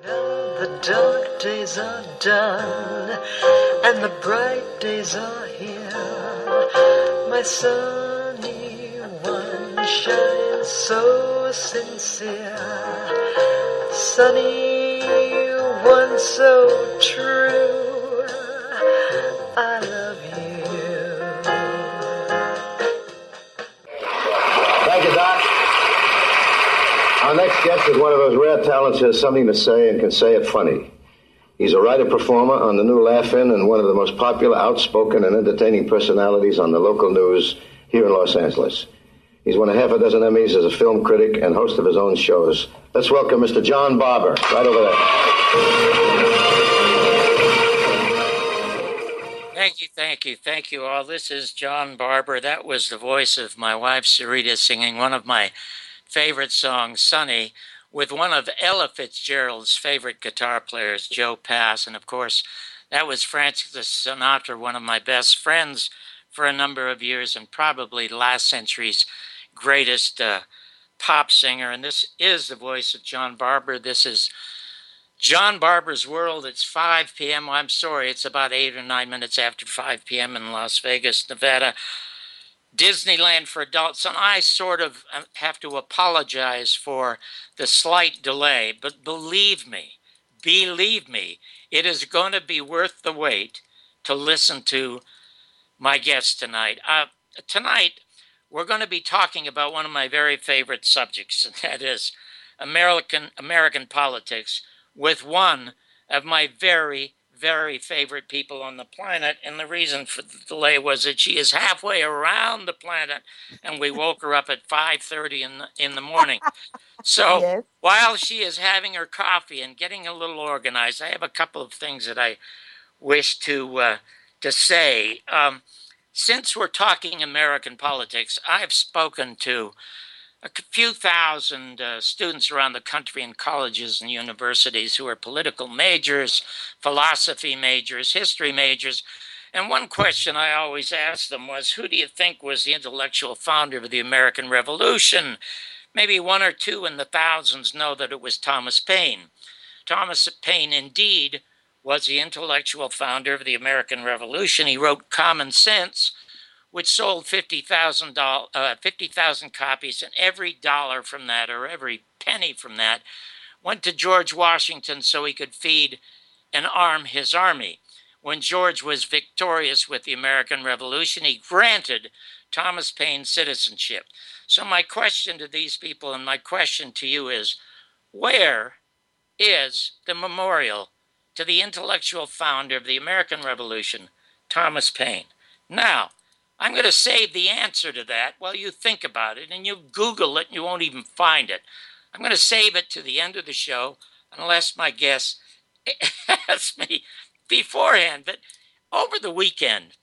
Now the dark days are done and the bright days are here. My sunny one shines so sincere. Sunny one so true. I love you. Thank you, Doc. Our next guest is one of those rare talents who has something to say and can say it funny. He's a writer-performer on the new Laugh-In and one of the most popular, outspoken, and entertaining personalities on the local news here in Los Angeles. He's won a half a dozen Emmys as a film critic and host of his own shows. Let's welcome Mr. John Barber, right over there. Thank you all. This is John Barber. That was the voice of my wife, Sarita, singing one of my favorite songs, Sunny, with one of Ella Fitzgerald's favorite guitar players, Joe Pass. And of course, that was Francis Sinatra, one of my best friends for a number of years and probably last century's greatest pop singer. And this is the voice of John Barber. This is John Barber's World. It's 5 p.m. I'm sorry, it's about 8 or 9 minutes after 5 p.m. in Las Vegas, Nevada. Disneyland for adults, and I sort of have to apologize for the slight delay, but believe me, it is going to be worth the wait to listen to my guest tonight. Tonight, we're going to be talking about one of my very favorite subjects, and that is American politics, with one of my very, very favorite people on the planet. And the reason for the delay was that she is halfway around the planet and we woke her up at 5:30 in the morning. So yes. While she is having her coffee and getting a little organized, I have a couple of things that I wish to say. Since we're talking American politics, I've spoken to a few thousand students around the country in colleges and universities who are political majors, philosophy majors, history majors. And one question I always asked them was, who do you think was the intellectual founder of the American Revolution? Maybe one or two in the thousands know that it was Thomas Paine. Thomas Paine, indeed, was the intellectual founder of the American Revolution. He wrote Common Sense, which sold 50,000 copies, and every dollar from that, or every penny from that, went to George Washington so he could feed and arm his army. When George was victorious with the American Revolution, he granted Thomas Paine citizenship. So my question to these people, and my question to you is, where is the memorial to the intellectual founder of the American Revolution, Thomas Paine? Now, I'm going to save the answer to that while you think about it, and you Google it and you won't even find it. I'm going to save it to the end of the show unless my guest asks me beforehand. But over the weekend,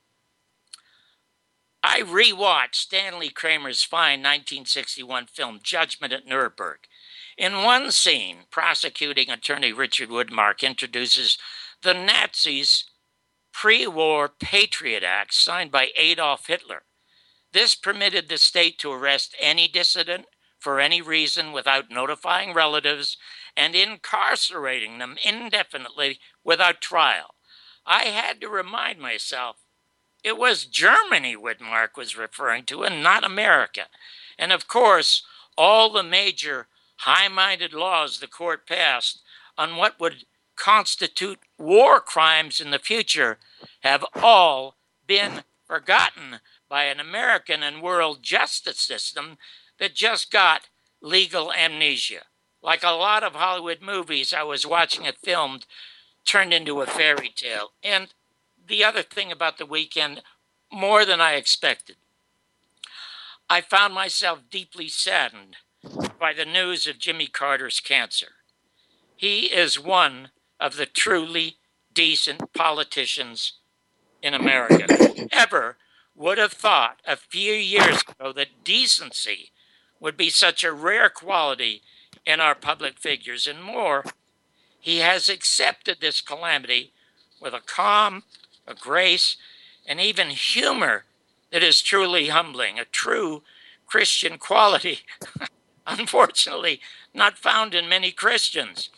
I rewatched Stanley Kramer's fine 1961 film, Judgment at Nuremberg. In one scene, prosecuting attorney Richard Widmark introduces the Nazis' pre-war Patriot Act signed by Adolf Hitler. This permitted the state to arrest any dissident for any reason without notifying relatives and incarcerating them indefinitely without trial. I had to remind myself it was Germany Widmark was referring to and not America. And of course, all the major high-minded laws the court passed on what would constitute war crimes in the future have all been forgotten by an American and world justice system that just got legal amnesia. Like a lot of Hollywood movies, I was watching a film turned into a fairy tale. And the other thing about the weekend, more than I expected, I found myself deeply saddened by the news of Jimmy Carter's cancer. He is one of the truly decent politicians in America. Ever would have thought a few years ago that decency would be such a rare quality in our public figures. And more, he has accepted this calamity with a calm, a grace, and even humor that is truly humbling, a true Christian quality, unfortunately not found in many Christians.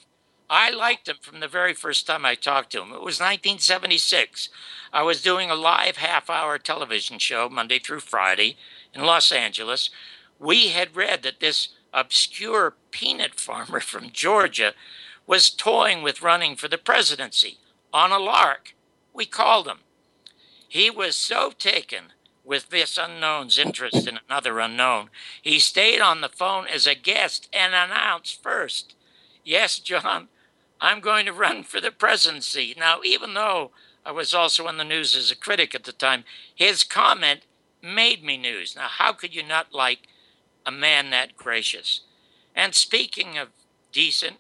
I liked him from the very first time I talked to him. It was 1976. I was doing a live half-hour television show Monday through Friday in Los Angeles. We had read that this obscure peanut farmer from Georgia was toying with running for the presidency on a lark. We called him. He was so taken with this unknown's interest in another unknown, he stayed on the phone as a guest and announced first, "Yes, John, I'm going to run for the presidency." Now, even though I was also in the news as a critic at the time, his comment made me news. Now, how could you not like a man that gracious? And speaking of decent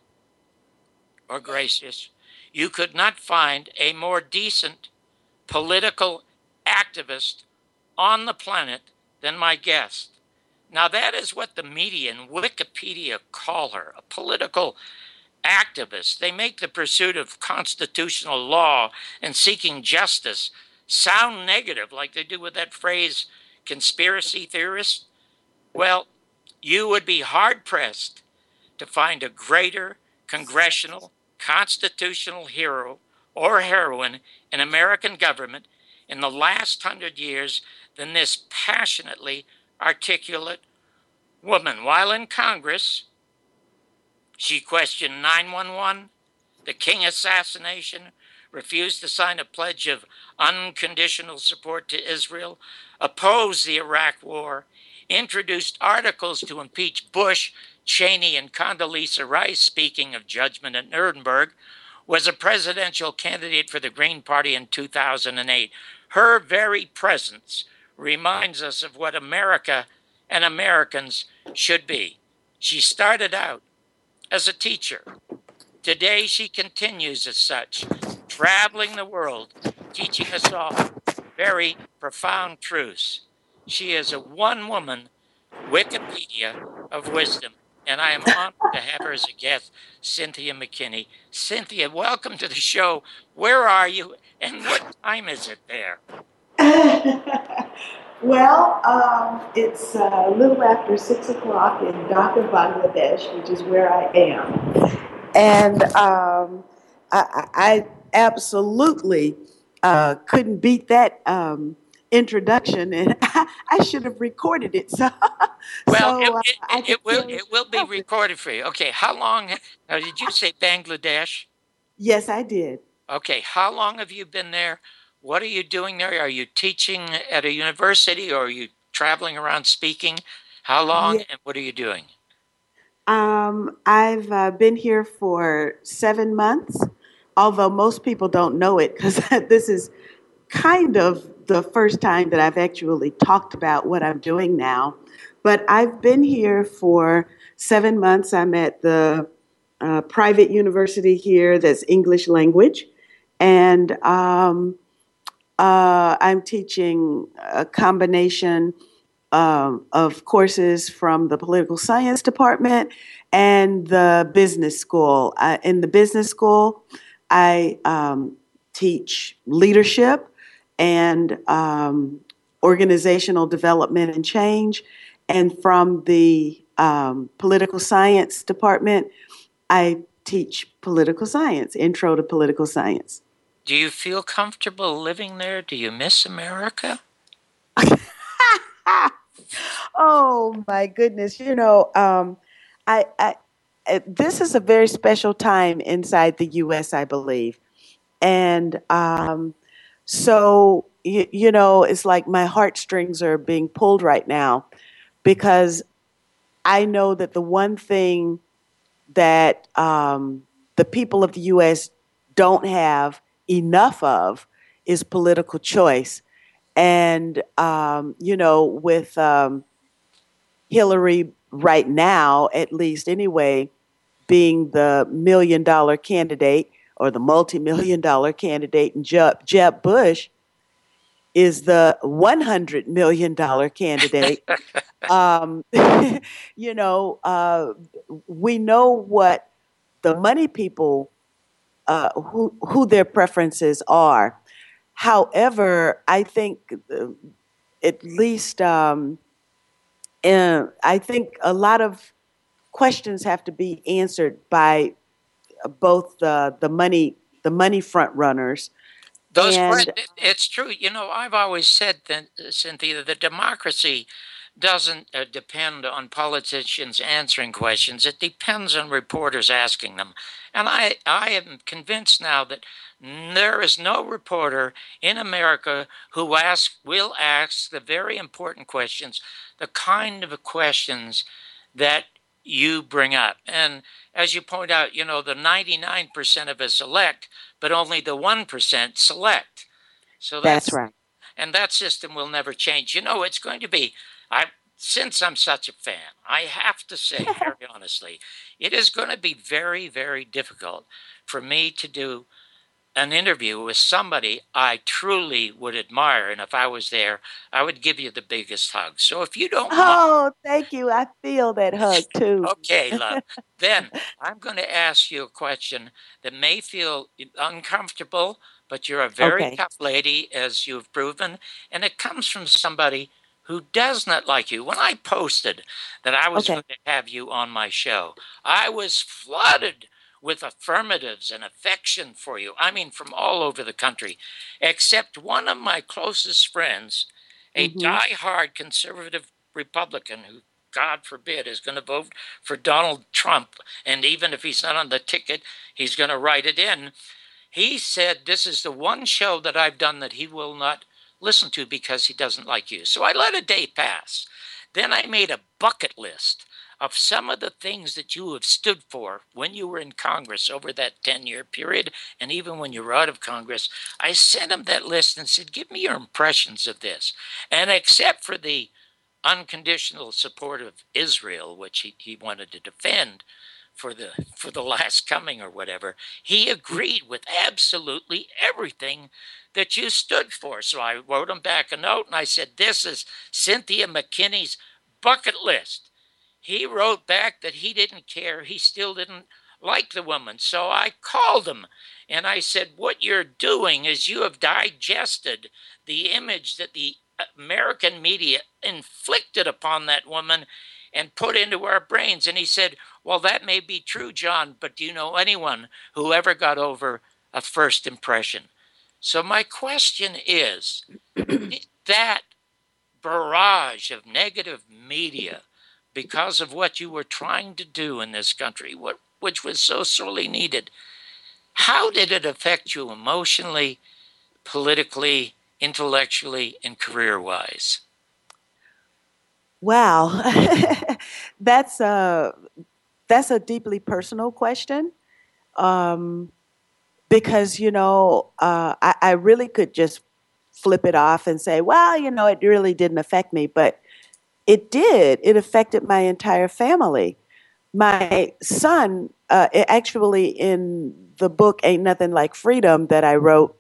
or gracious, you could not find a more decent political activist on the planet than my guest. Now, that is what the media and Wikipedia call her, a political activist. They make the pursuit of constitutional law and seeking justice sound negative, like they do with that phrase, conspiracy theorist. Well, you would be hard-pressed to find a greater congressional constitutional hero or heroine in American government in the last 100 years than this passionately articulate woman. While in Congress, she questioned 9/11, the King assassination, refused to sign a pledge of unconditional support to Israel, opposed the Iraq War, introduced articles to impeach Bush, Cheney, and Condoleezza Rice, speaking of judgment at Nuremberg, was a presidential candidate for the Green Party in 2008. Her very presence reminds us of what America and Americans should be. She started out as a teacher. Today, she continues as such, traveling the world, teaching us all very profound truths. She is a one-woman Wikipedia of wisdom, and I am honored to have her as a guest, Cynthia McKinney. Cynthia, welcome to the show. Where are you, and what time is it there? Well, it's a little after 6 o'clock in Dhaka, Bangladesh, which is where I am. And I absolutely couldn't beat that introduction, and I should have recorded it. So, Well, I could it will be recorded for you. Okay, how long? Did you say Bangladesh? Yes, I did. Okay, how long have you been there? What are you doing there? Are you teaching at a university or are you traveling around speaking? How long Yeah. and what are you doing? I've been here for 7 months, although most people don't know it because this is kind of the first time that I've actually talked about what I'm doing now. But I've been here for 7 months. I'm at the private university here that's English language. And I'm teaching a combination of courses from the political science department and the business school. In the business school, I teach leadership and organizational development and change. And from the political science department, I teach political science, intro to political science. Do you feel comfortable living there? Do you miss America? Oh my goodness! I this is a very special time inside the U.S., I believe, and so it's like my heartstrings are being pulled right now because I know that the one thing that the people of the U.S. don't have enough of is political choice. And, with Hillary right now, at least anyway, being the $1 million candidate or the multi-million-dollar candidate, and Jeb Bush is the $100 million candidate. We know what the money people, who their preferences are. However, I think at least I think a lot of questions have to be answered by both the money front runners. And It's true. I've always said that, Cynthia, that democracy doesn't depend on politicians answering questions. It depends on reporters asking them. And I am convinced now that there is no reporter in America who will ask the very important questions, the kind of questions that you bring up. And as you point out, the 99% of us elect, but only the 1% select. So that's right. and that system will never change. It's going to be, since I'm such a fan, I have to say very honestly, it is going to be very, very difficult for me to do an interview with somebody I truly would admire. And if I was there, I would give you the biggest hug. So if you don't mind, Oh, thank you. I feel that hug too. okay, love, then I'm going to ask you a question that may feel uncomfortable, but you're a very Okay. tough lady, as you've proven, and it comes from somebody who does not like you. When I posted that I was Okay. going to have you on my show, I was flooded with affirmatives and affection for you. I mean, from all over the country, except one of my closest friends, a Mm-hmm. die-hard conservative Republican who, God forbid, is going to vote for Donald Trump. And even if he's not on the ticket, he's going to write it in. He said, this is the one show that I've done that he will not listen to because he doesn't like you. So I let a day pass. Then I made a bucket list of some of the things that you have stood for when you were in Congress over that 10-year period, and even when you were out of Congress. I sent him that list and said, give me your impressions of this. And except for the unconditional support of Israel, which he wanted to defend for the last coming or whatever, he agreed with absolutely everything that you stood for. So I wrote him back a note and I said, this is Cynthia McKinney's bucket list. He wrote back that he didn't care. He still didn't like the woman. So I called him and I said, what you're doing is you have digested the image that the American media inflicted upon that woman and put into our brains. And he said, well, that may be true, John, but do you know anyone who ever got over a first impression? So my question is, did that barrage of negative media, because of what you were trying to do in this country, which was so sorely needed, how did it affect you emotionally, politically, intellectually, and career-wise? Wow. that's a that's a deeply personal question. Um, because I really could just flip it off and say, well, it really didn't affect me, but it did. It affected my entire family. My son, actually, in the book "Ain't Nothing Like Freedom" that I wrote,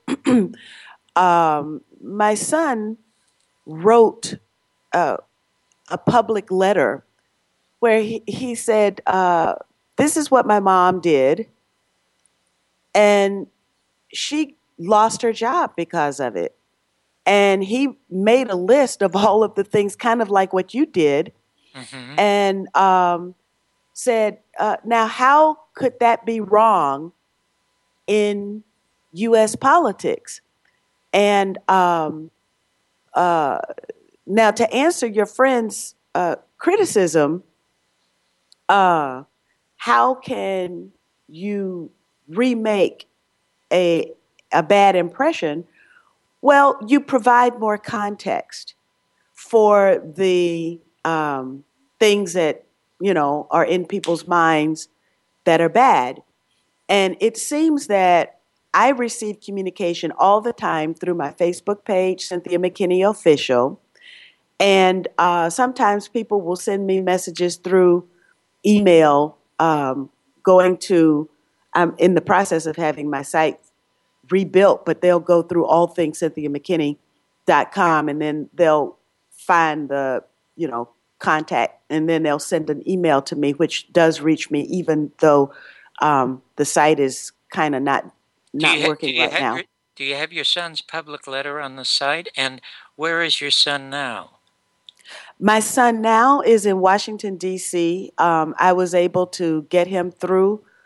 my son wrote uh, a public letter where he said, "This is what my mom did, and she lost her job because of it." And he made a list of all of the things, kind of like what you did, Mm-hmm. and said, now, how could that be wrong in U.S. politics? And uh, now, to answer your friend's criticism, uh, how can you remake a, a bad impression? Well, you provide more context for the things that are in people's minds that are bad. And it seems that I receive communication all the time through my Facebook page, Cynthia McKinney Official. And sometimes people will send me messages through email, going to, I'm in the process of having my site rebuilt, but they'll go through allthingcynthiamckinney.com and then they'll find the, contact, and then they'll send an email to me, which does reach me, even though the site is kind of not working right now. Do you have your son's public letter on the site? And where is your son now? My son now is in Washington, D.C. I was able to get him through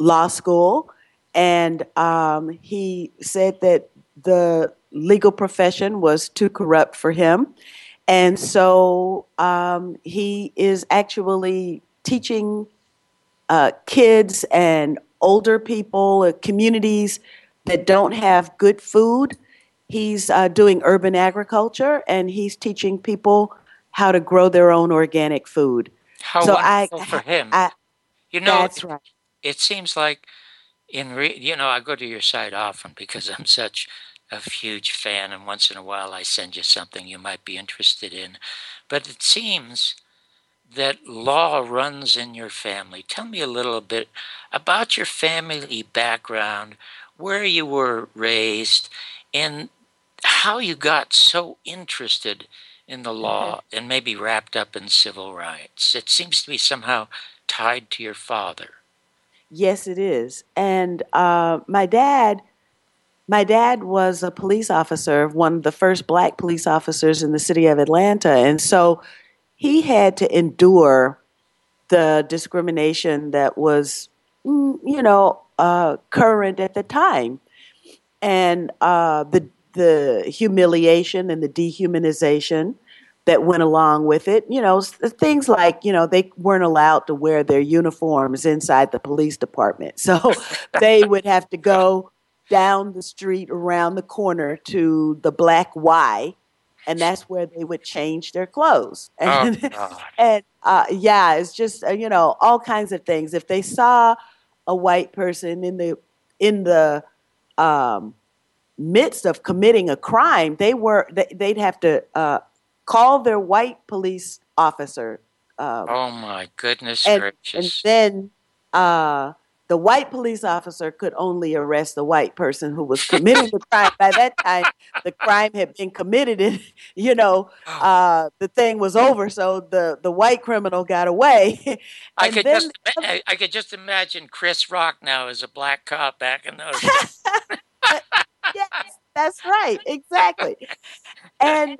law school, and he said that the legal profession was too corrupt for him. And so he is actually teaching kids and older people, communities that don't have good food. He's doing urban agriculture, and he's teaching people how to grow their own organic food. How So wonderful for him. I You know, that's right. it seems like I go to your site often because I'm such a huge fan, and once in a while I send you something you might be interested in. But it seems that law runs in your family. Tell me a little bit about your family background, where you were raised, and how you got so interested in the law and maybe wrapped up in civil rights. It seems to be somehow tied to your father. Yes, it is. And my dad was a police officer, one of the first black police officers in the city of Atlanta, and so he had to endure the discrimination that was, current at the time, and the humiliation and the dehumanization that went along with it. Things like they weren't allowed to wear their uniforms inside the police department, so they would have to go down the street around the corner to the Black Y, and that's where they would change their clothes. Oh, And God. yeah, it's just all kinds of things. If they saw a white person in the um, midst of committing a crime, they'd have to call their white police officer, um, Oh, my goodness and gracious. then uh, the white police officer could only arrest the white person who was committing the crime. By that time, the crime had been committed, and Oh, the thing was over. So the white criminal got away, I and could then just I could just imagine Chris Rock now as a black cop back in those days. yes, that's right, exactly. And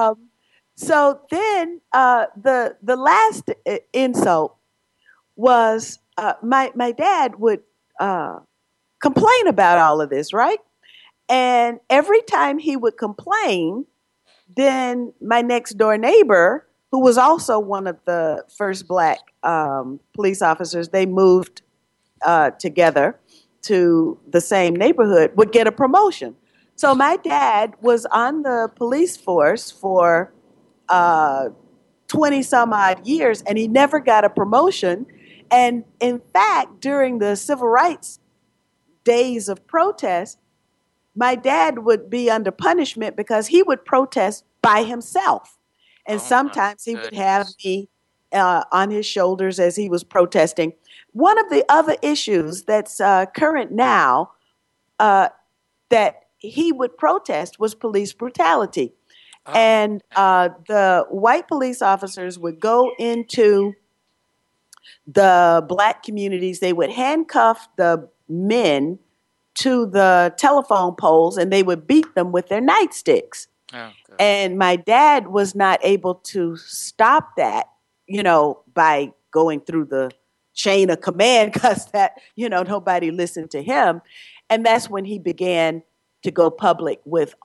so then the last insult was my dad would uh, complain about all of this, right? And every time he would complain, then my next door neighbor, who was also one of the first black police officers, they moved together to the same neighborhood, would get a promotion. So my dad was on the police force for uh, 20 some odd years, and he never got a promotion. And in fact, during the civil rights days of protest, my dad would be under punishment because he would protest by himself. And Oh my sometimes he would have goodness. me on his shoulders as he was protesting. One of the other issues that's current now uh, that he would protest was police brutality. Oh, And the white police officers would go into the black communities, they would handcuff the men to the telephone poles and they would beat them with their nightsticks. oh God. And my dad was not able to stop that, by going through the chain of command because nobody listened to him. And that's when he began to go public with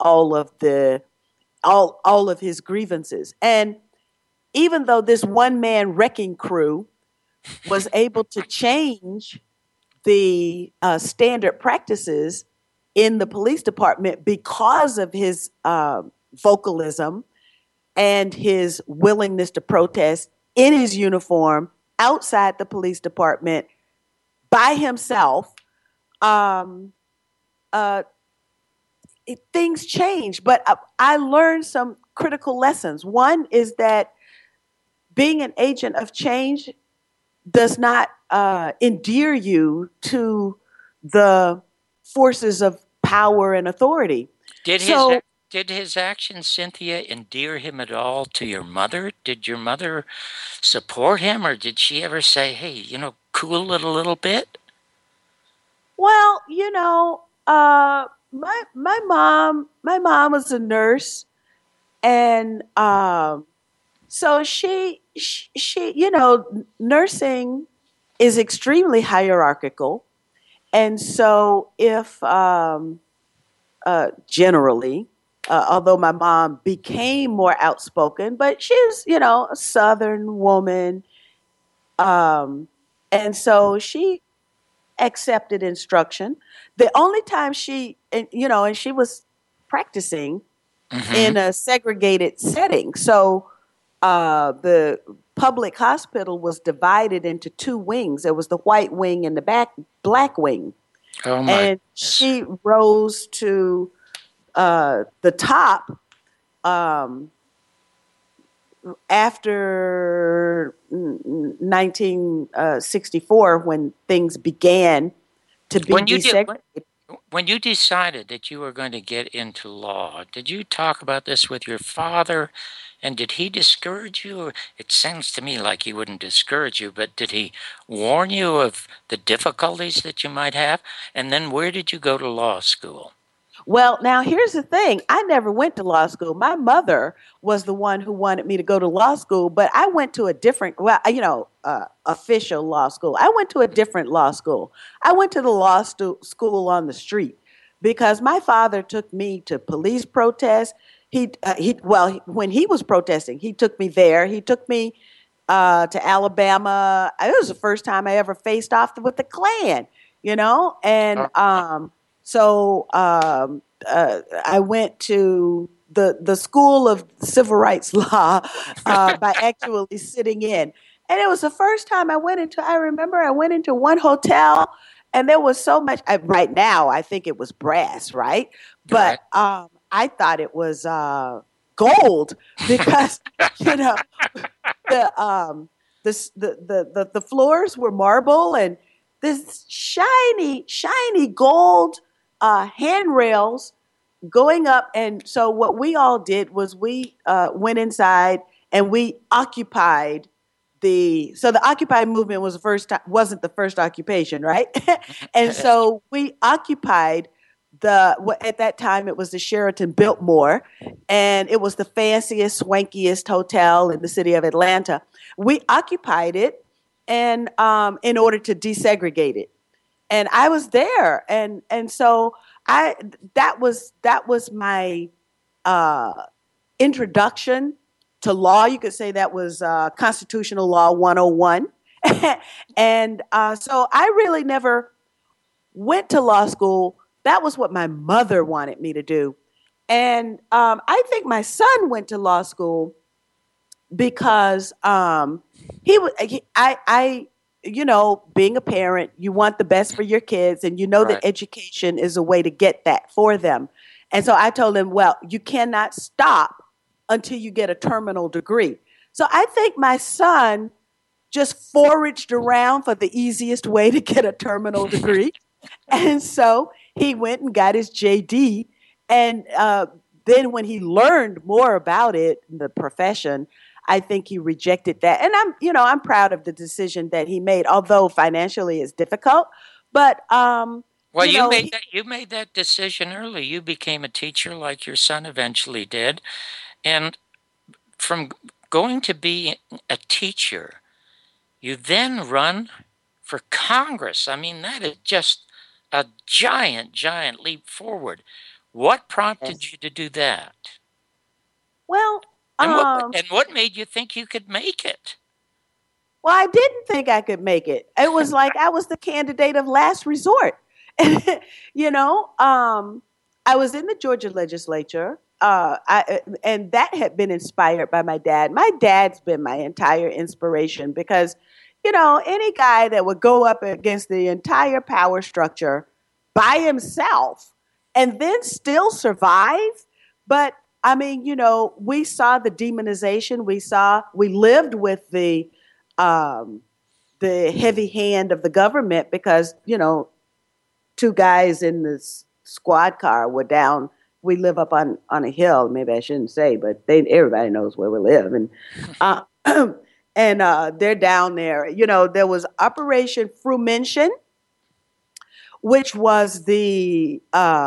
all of his grievances. And even though this one man wrecking crew was able to change the standard practices in the police department because of his vocalism and his willingness to protest in his uniform outside the police department by himself, um, uh, things change. But I learned some critical lessons. One is that being an agent of change does not endear you to the forces of power and authority. Did his So, did his actions, Cynthia, endear him at all to your mother? Did your mother support him, or did she ever say, "Hey, cool it a little bit"? well, my mom was a nurse, and so she nursing is extremely hierarchical. And so if generally, although my mom became more outspoken, but she's, a Southern woman. Um, and so she accepted instruction. The only time and she was practicing Hmm. in a segregated setting. So the public hospital was divided into two wings. There was the white wing and the black wing. Oh my And goodness. she rose to the top um, after 1964 when things began to be When you did, desegregated. when you decided that you were going to get into law, did you talk about this with your father? And did he discourage you? It sounds to me like he wouldn't discourage you, but did he warn you of the difficulties that you might have? And then where did you go to law school? Well, now here's the thing. I never went to law school. My mother was the one who wanted me to go to law school, but I went to a different, official law school. I went to a different law school. I went to the school on the street because my father took me to police protests. When he was protesting, he took me there. He took me to Alabama. It was the first time I ever faced off with the Klan, and Oh, I went to the School of Civil Rights Law by actually sitting in. And it was the first time I remember I went into one hotel and there was so much. Right now, I think it was brass, right? But right. I thought it was gold because, you know, the the floors were marble and this shiny gold handrails going up. And so what we all did was we went inside and we occupied the Occupy movement was the first time, wasn't the first occupation, right? And so we occupied at that time it was the Sheraton Biltmore, and it was the fanciest, swankiest hotel in the city of Atlanta. We occupied it, and in order to desegregate it, and I was there, and so I that was my uh, introduction to law. You could say that was constitutional law 101. And so I really never went to law school. That was what my mother wanted me to do. And I think my son went to law school because he was being a parent, you want the best for your kids, and you know that Right. education is a way to get that for them. And so I told him, well, you cannot stop until you get a terminal degree. So I think my son just foraged around for the easiest way to get a terminal degree. And so he went and got his JD. And then when he learned more about it, the profession, I think he rejected that. And I'm proud of the decision that he made, although financially it's difficult. But, Well, he, you made that decision early. You became a teacher like your son eventually did. And from going to be a teacher, you then run for Congress. I mean, that is just a giant, giant leap forward. What prompted yes. you to do that? Well, And what made you think you could make it? Well, I didn't think I could make it. It was like I was the candidate of last resort. you know, um, I was in the Georgia legislature, and that had been inspired by my dad. My dad's been my entire inspiration because, any guy that would go up against the entire power structure by himself and then still survive. But I mean, we saw the demonization. We lived with um, the heavy hand of the government because two guys in this squad car were down. We live up on a hill. Maybe I shouldn't say, but everybody knows where we live, and uh, and they're down there. There was Operation Frumention, which was the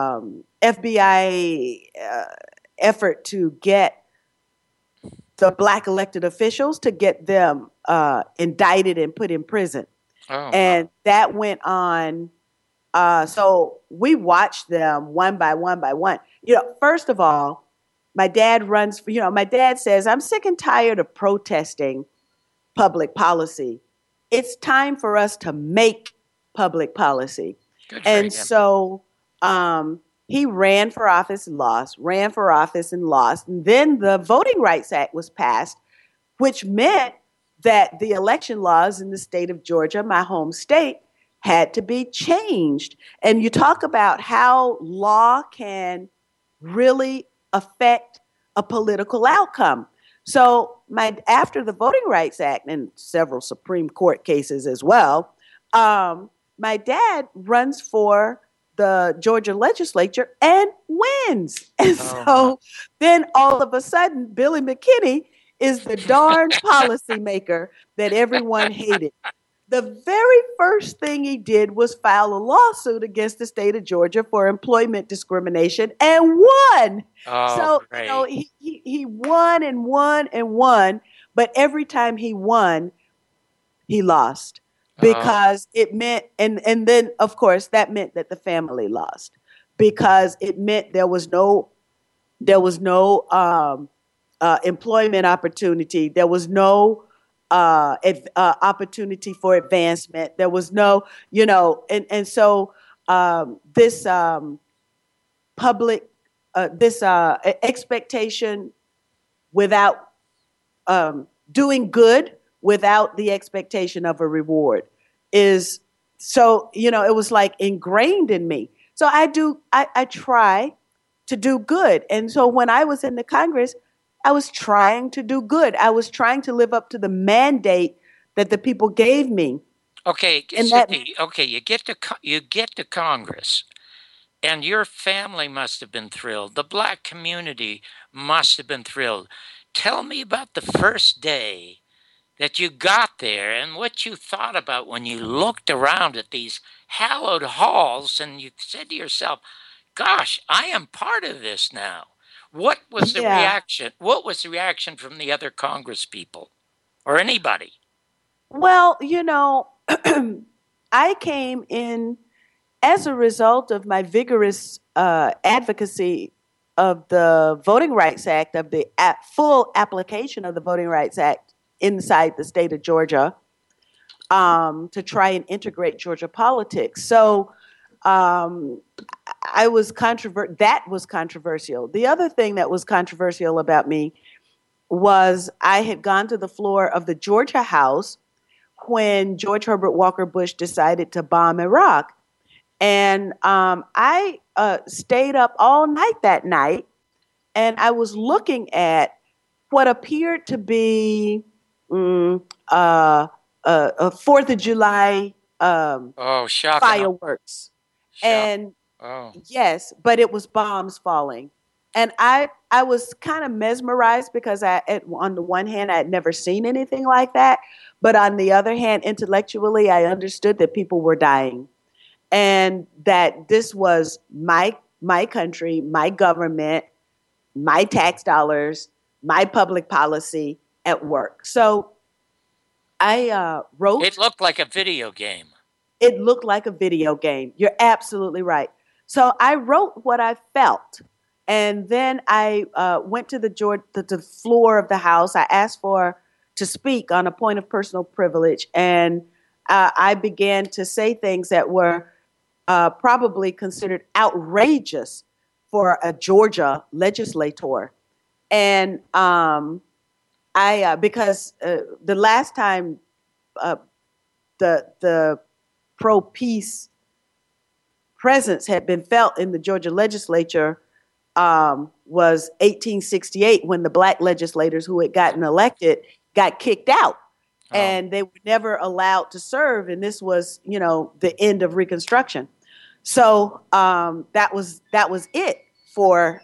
FBI effort to get the black elected officials to get them indicted and put in prison. Oh, my. And that went on So we watched them one by one by one. First of all, my dad my dad says, I'm sick and tired of protesting public policy. It's time for us to make public policy. Good for And him. so he ran for office and lost, ran for office and lost. And then the Voting Rights Act was passed, which meant that the election laws in the state of Georgia, my home state, had to be changed. And you talk about how law can really affect a political outcome. So after the Voting Rights Act and several Supreme Court cases as well, my dad runs for the Georgia legislature and wins. And so then all of a sudden, Billy McKinney is the darn policymaker that everyone hated. The very first thing he did was file a lawsuit against the state of Georgia for employment discrimination and won. Oh, so he won and won and won, but every time he won, he lost because it meant, and then of course that meant that the family lost because it meant there was no employment opportunity. There was no opportunity for advancement. There was no, and so this public, this expectation without doing good without the expectation of a reward is so, it was like ingrained in me. So I try to do good. And so when I was in the Congress, I was trying to do good. I was trying to live up to the mandate that the people gave me. Okay, Cindy, you get to Congress, and your family must have been thrilled. The Black community must have been thrilled. Tell me about the first day that you got there and what you thought about when you looked around at these hallowed halls and you said to yourself, gosh, I am part of this now. What was the reaction? What was the reaction from the other Congress people or anybody? Well, I came in as a result of my vigorous advocacy of the Voting Rights Act, of the full application of the Voting Rights Act inside the state of Georgia to try and integrate Georgia politics. So that was controversial. The other thing that was controversial about me was I had gone to the floor of the Georgia House when George Herbert Walker Bush decided to bomb Iraq. And I stayed up all night that night, and I was looking at what appeared to be a 4th of July fireworks. And yes, but it was bombs falling. And I was kind of mesmerized because on the one hand, I had never seen anything like that. But on the other hand, intellectually, I understood that people were dying and that this was my country, my government, my tax dollars, my public policy at work. So I wrote. It looked like a video game. It looked like a video game. You're absolutely right. So I wrote what I felt. And then I went to the floor of the House. I asked to speak on a point of personal privilege. And I began to say things that were probably considered outrageous for a Georgia legislator. And because the last time the pro-peace presence had been felt in the Georgia legislature was 1868, when the Black legislators who had gotten elected got kicked out. And they were never allowed to serve. And this was, the end of Reconstruction. So that was it for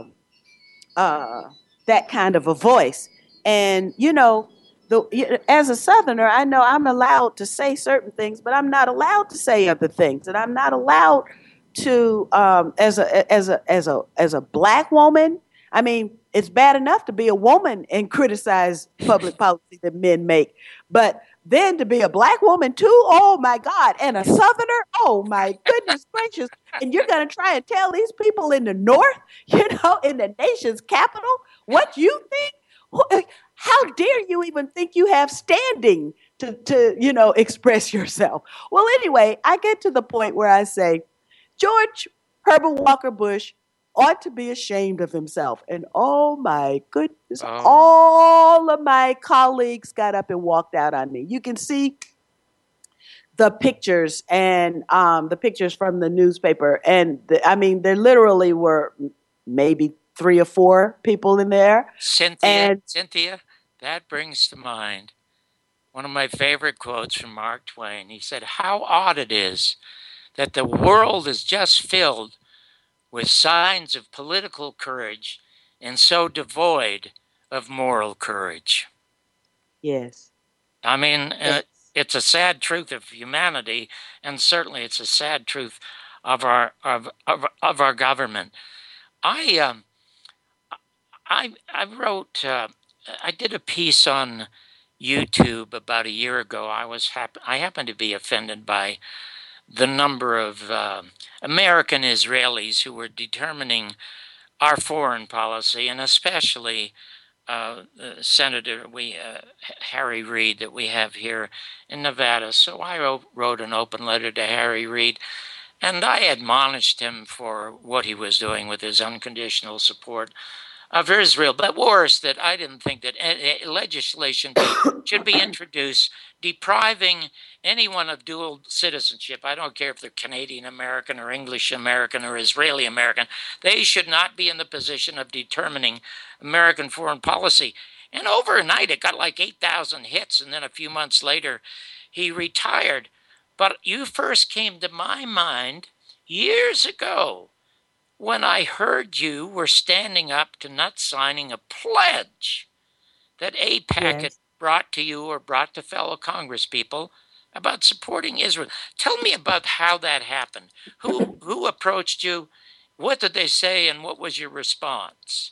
that kind of a voice. And, as a Southerner, I know I'm allowed to say certain things, but I'm not allowed to say other things. And I'm not allowed to, as a Black woman, I mean, it's bad enough to be a woman and criticize public policy that men make. But Then to be a black woman too, oh my God, and a Southerner, oh my goodness gracious. And you're going to try and tell these people in the North, in the nation's capital, what you think? How dare you even think you have standing to express yourself? Well, anyway, I get to the point where I say, George Herbert Walker Bush ought to be ashamed of himself. And oh my goodness, all of my colleagues got up and walked out on me. You can see the pictures and the pictures from the newspaper. And there literally were maybe 3 or 4 people in there. Cynthia, that brings to mind one of my favorite quotes from Mark Twain. He said, "How odd it is that the world is just filled with signs of political courage and so devoid of moral courage." Yes. I mean, it's a sad truth of humanity, and certainly it's a sad truth of our government. I wrote, I did a piece on YouTube about a year ago. I happened to be offended by the number of American Israelis who were determining our foreign policy, and especially Senator Harry Reid that we have here in Nevada. So I wrote an open letter to Harry Reid, and I admonished him for what he was doing with his unconditional support of Israel. But worse, that I didn't think that legislation should be introduced depriving anyone of dual citizenship. I don't care if they're Canadian American or English American or Israeli American. They should not be in the position of determining American foreign policy. And overnight, it got like 8,000 hits, and then a few months later, he retired. But you first came to my mind years ago when I heard you were standing up to not signing a pledge that AIPAC had brought to you or brought to fellow congresspeople about supporting Israel. Tell me about how that happened. Who approached you? What did they say, and what was your response?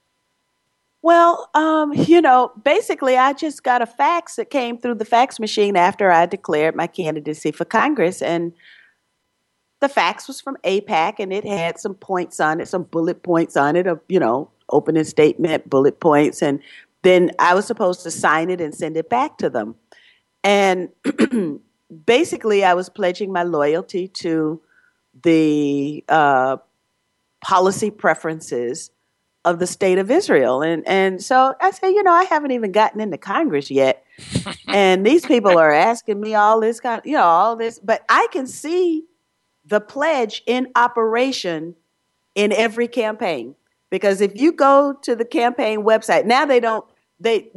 Well, basically, I just got a fax that came through the fax machine after I declared my candidacy for Congress, and the fax was from AIPAC, and it had some points on it, some bullet points on it of, opening statement, bullet points. And then I was supposed to sign it and send it back to them. And basically, I was pledging my loyalty to the policy preferences of the state of Israel. And so I said, I haven't even gotten into Congress yet. And these people are asking me all this all this, but I can see the pledge in operation in every campaign. Because if you go to the campaign website, now they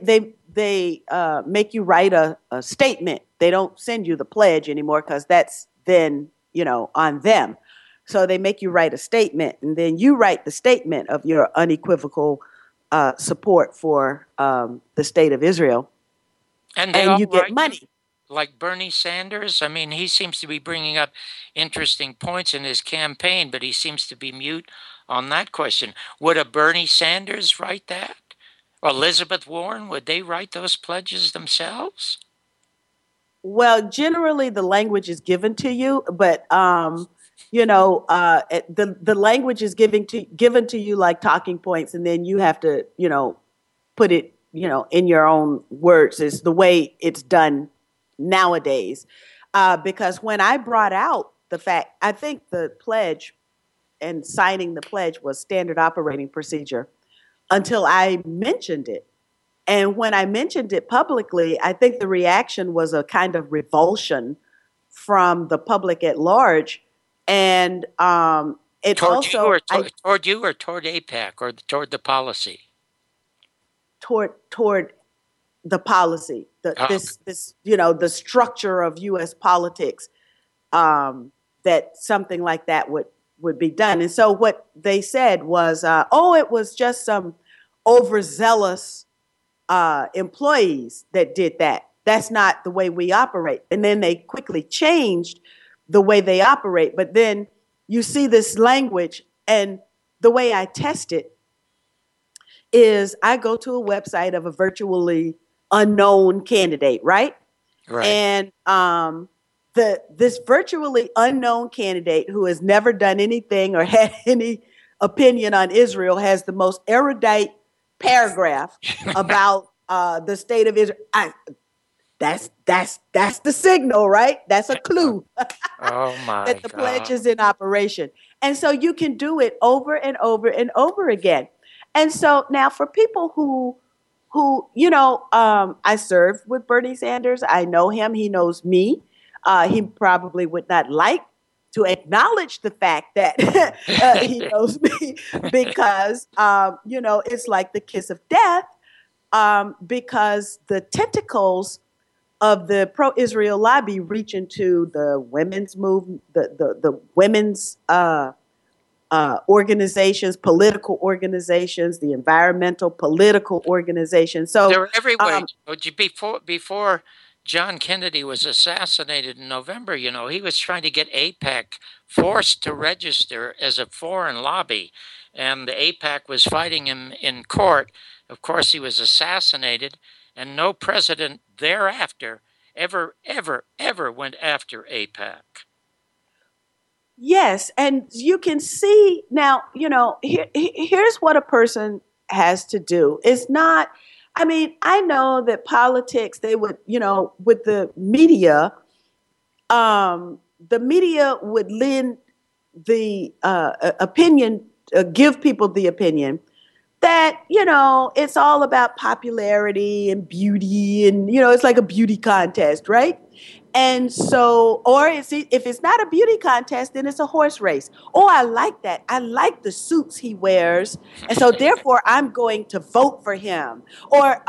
make you write a statement. They don't send you the pledge anymore because that's then, on them. So they make you write a statement, and then you write the statement of your unequivocal support for the state of Israel. And you get money. Like Bernie Sanders? I mean, he seems to be bringing up interesting points in his campaign, but he seems to be mute on that question. Would a Bernie Sanders write that? Or Elizabeth Warren, would they write those pledges themselves? Well, generally the language is given to you, but the language is given to you like talking points, and then you have to, put it, in your own words. Is the way it's done nowadays. Because when I brought out the fact, I think the pledge and signing the pledge was standard operating procedure until I mentioned it. And when I mentioned it publicly, I think the reaction was a kind of revulsion from the public at large. And it toward you or toward AIPAC or toward the policy? Toward the policy, the structure of U.S. politics, that something like that would be done. And so what they said was, it was just some overzealous employees that did that. That's not the way we operate. And then they quickly changed the way they operate. But then you see this language, and the way I test it is I go to a website of a virtually unknown candidate, right? Right. And this virtually unknown candidate who has never done anything or had any opinion on Israel has the most erudite paragraph about the state of Israel. That's the signal, right? That's a clue Oh my that the pledge God. is in operation. And so you can do it over and over and over again. And so now for people who I served with Bernie Sanders. I know him. He knows me. He probably would not like to acknowledge the fact that he knows me because it's like the kiss of death, because the tentacles of the pro-Israel lobby reach into the women's movement, the women's organizations, political organizations, the environmental political organizations. So They're everywhere. Before John Kennedy was assassinated in November, he was trying to get AIPAC forced to register as a foreign lobby, and the AIPAC was fighting him in court. Of course, he was assassinated, and no president thereafter ever went after AIPAC. Yes, and you can see now, here's what a person has to do. It's not, I mean, I know that politics, they would, with the media would lend the opinion, give people the opinion that, it's all about popularity and beauty and, it's like a beauty contest, right? And so, or if it's not a beauty contest, then it's a horse race. Oh, I like that. I like the suits he wears. And so therefore I'm going to vote for him. Or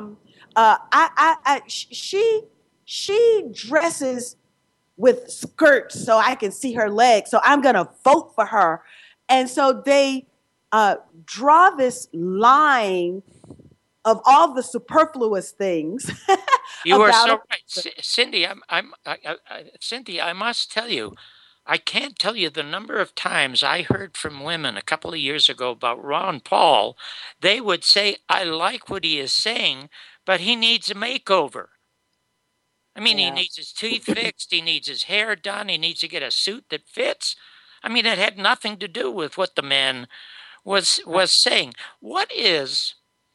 she dresses with skirts so I can see her legs. So I'm going to vote for her. And so they draw this line of all the superfluous things. You are so right, Cindy. Cindy, I must tell you, I can't tell you the number of times I heard from women a couple of years ago about Ron Paul. They would say, "I like what he is saying, but he needs a makeover." I mean, He needs his teeth fixed. He needs his hair done. He needs to get a suit that fits. I mean, it had nothing to do with what the man was saying. What is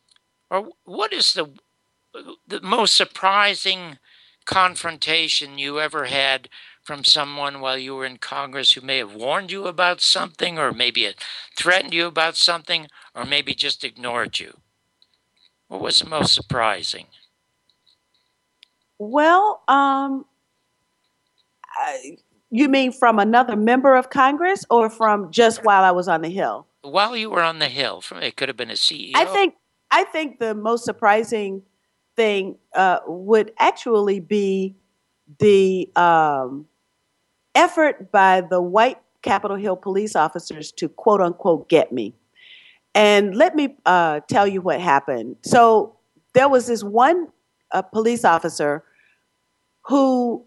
the most surprising confrontation you ever had from someone while you were in Congress who may have warned you about something, or maybe it threatened you about something, or maybe just ignored you? What was the most surprising? Well, you mean from another member of Congress or from just while I was on the Hill? While you were on the Hill, it could have been a CEO. I think the most surprising thing would actually be the effort by the white Capitol Hill police officers to quote unquote get me. And let me tell you what happened. So there was this one police officer who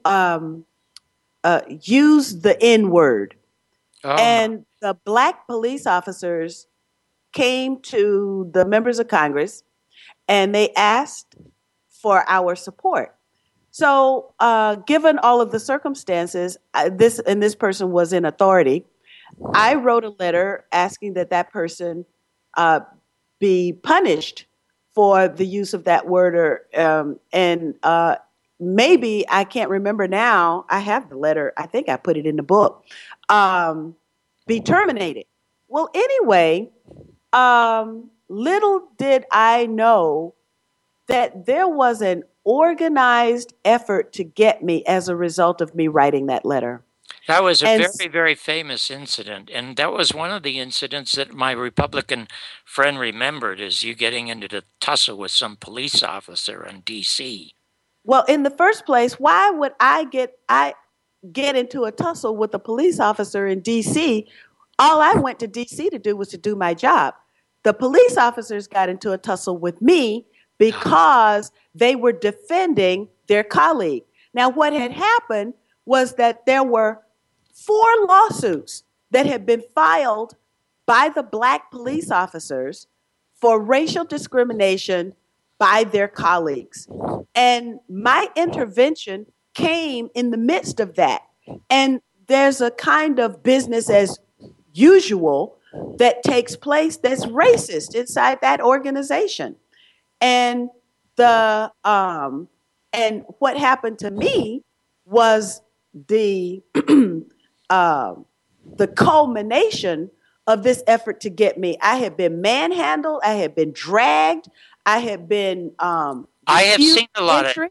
used the N-word. Oh. And the black police officers came to the members of Congress and they asked for our support. So given all of the circumstances, this person was in authority, I wrote a letter asking that person be punished for the use of that word, and maybe, I can't remember now, I have the letter, I think I put it in the book, be terminated. Well, anyway, little did I know that there was an organized effort to get me as a result of me writing that letter. That was a very, very famous incident. And that was one of the incidents that my Republican friend remembered, is you getting into the tussle with some police officer in D.C. Well, in the first place, why would I get into a tussle with a police officer in D.C.? All I went to D.C. to do was to do my job. The police officers got into a tussle with me because they were defending their colleague. Now, what had happened was that there were 4 lawsuits that had been filed by the black police officers for racial discrimination by their colleagues. And my intervention came in the midst of that. And there's a kind of business as usual that takes place that's racist inside that organization. And the and what happened to me was the uh, the culmination of this effort to get me. I had been manhandled. I had been dragged. I had been I have refused seen a lot of. entry.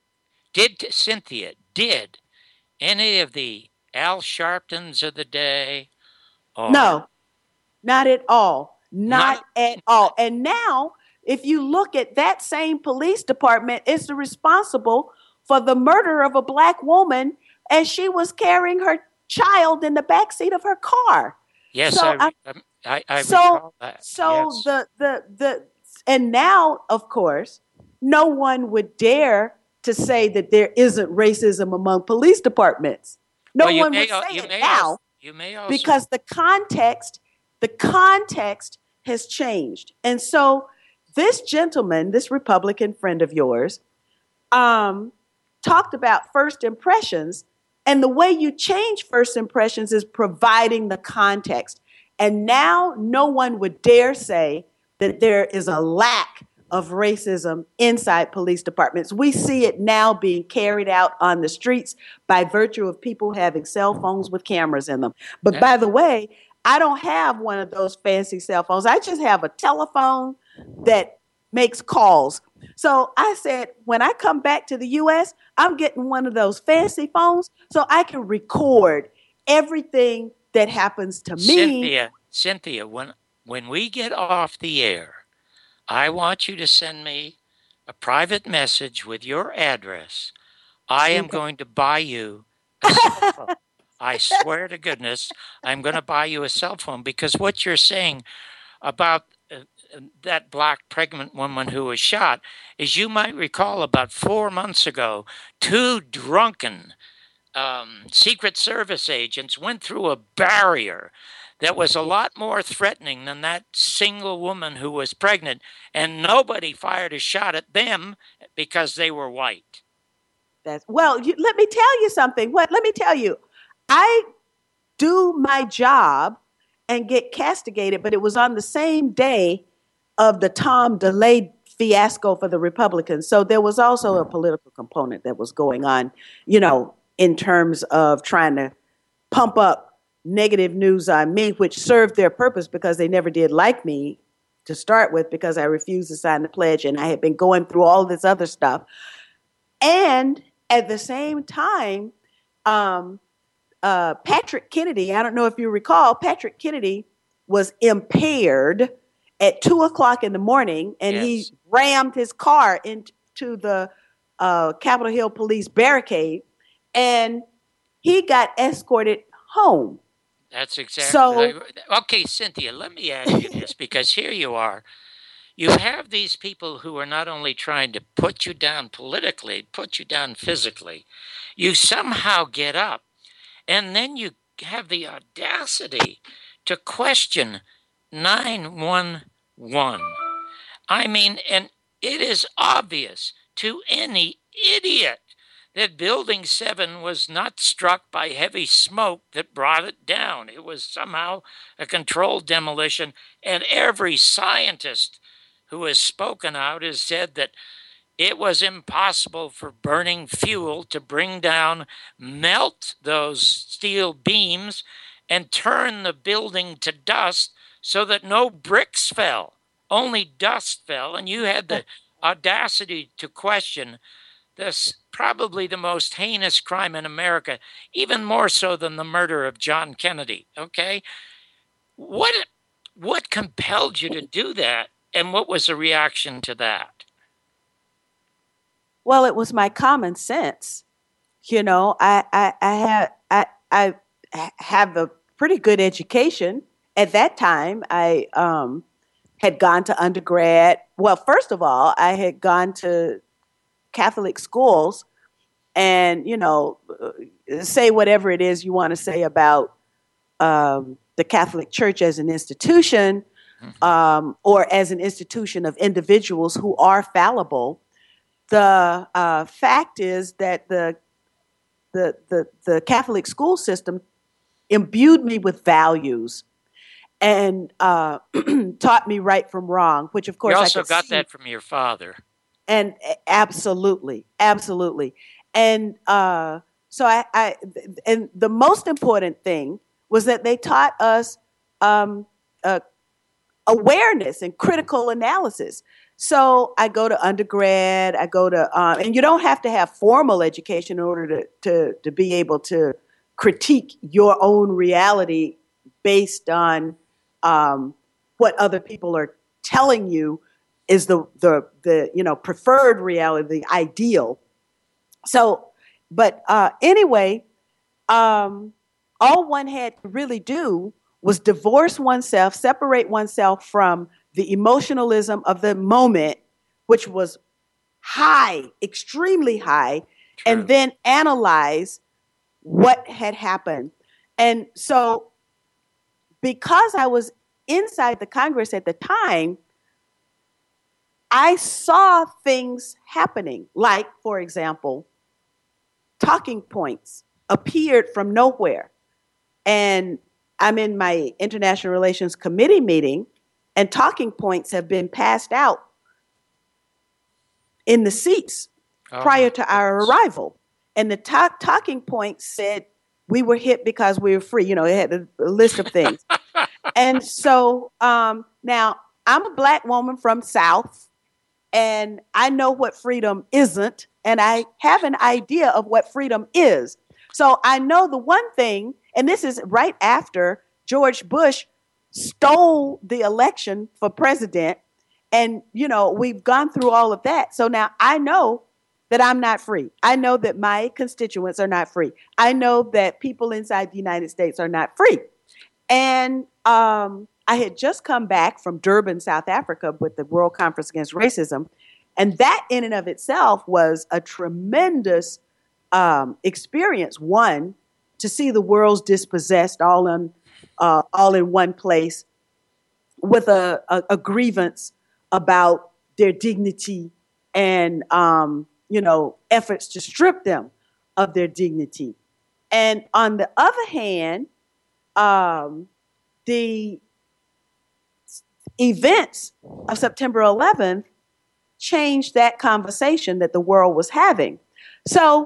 Did any of the Al Sharptons of the day, or No, not at all. not? Not at all. And now, if you look at that same police department, it's responsible for the murder of a black woman, and she was carrying her child in the backseat of her car. Yes, So I so recall that. so Yes. the and now, of course, no one would dare to say that there isn't racism among police departments. No Well, one would say it now you may also. because the context has changed. And so this gentleman, this Republican friend of yours, talked about first impressions. And the way you change first impressions is providing the context. And now no one would dare say that there is a lack of racism inside police departments. We see it now being carried out on the streets by virtue of people having cell phones with cameras in them. But by the way, I don't have one of those fancy cell phones. I just have a telephone that makes calls. So I said, when I come back to the US, I'm getting one of those fancy phones so I can record everything that happens to me. Cynthia, when we get off the air, I want you to send me a private message with your address. I am Okay. going to buy you a cell phone. I swear to goodness, I'm going to buy you a cell phone, because what you're saying about that black pregnant woman who was shot is, you might recall, about 4 months ago, two drunken Secret Service agents went through a barrier that was a lot more threatening than that single woman who was pregnant, and nobody fired a shot at them because they were white. Let me tell you something. Let me tell you. I do my job and get castigated, but it was on the same day of the Tom DeLay fiasco for the Republicans. So there was also a political component that was going on, in terms of trying to pump up negative news on me, which served their purpose because they never did like me to start with, because I refused to sign the pledge and I had been going through all this other stuff. And at the same time, Patrick Kennedy, I don't know if you recall, Patrick Kennedy was impaired at 2:00 in the morning, and Yes. he rammed his car into the Capitol Hill police barricade, and he got escorted home. That's exactly. So, Okay, Cynthia, let me ask you this, because here you are. You have these people who are not only trying to put you down politically, put you down physically. You somehow get up, and then you have the audacity to question 911. I mean, and it is obvious to any idiot that Building 7 was not struck by heavy smoke that brought it down. It was somehow a controlled demolition, and every scientist who has spoken out has said that it was impossible for burning fuel to bring down, melt those steel beams, and turn the building to dust so that no bricks fell, only dust fell. And you had the audacity to question this, probably the most heinous crime in America, even more so than the murder of John Kennedy. Okay, what compelled you to do that, and what was the reaction to that? well, it was my common sense. I have a pretty good education. At that time, I had gone to undergrad. Well, first of all, I had gone to Catholic schools, and say whatever it is you want to say about the Catholic Church as an institution. or as an institution of individuals who are fallible. The fact is that the Catholic school system imbued me with values and taught me right from wrong, which of course You I also could got see. that from your father. And absolutely, absolutely. And so and the most important thing was that they taught us um, uh, awareness and critical analysis. So I go to undergrad, I go to, and you don't have to have formal education in order to be able to critique your own reality based on what other people are telling you is the preferred reality, the ideal. So, but anyway, all one had to really do was divorce oneself, separate oneself from the emotionalism of the moment, which was high, extremely high, True. and then analyze what had happened. And so, because I was inside the Congress at the time, I saw things happening, like, for example, talking points appeared from nowhere. And I'm in my International Relations Committee meeting, and talking points have been passed out in the seats prior to our arrival. And the talking points said we were hit because we were free. You know, it had a list of things. And so now I'm a Black woman from South, and I know what freedom isn't, and I have an idea of what freedom is. So I know the one thing, and this is right after George Bush stole the election for president. And, you know, we've gone through all of that. So now I know that I'm not free. I know that my constituents are not free. I know that people inside the United States are not free. And I had just come back from Durban, South Africa with the World Conference Against Racism. And that in and of itself was a tremendous experience. One, to see the world's dispossessed all in one place with a grievance about their dignity and, efforts to strip them of their dignity. And on the other hand, the events of September 11th changed that conversation that the world was having. So,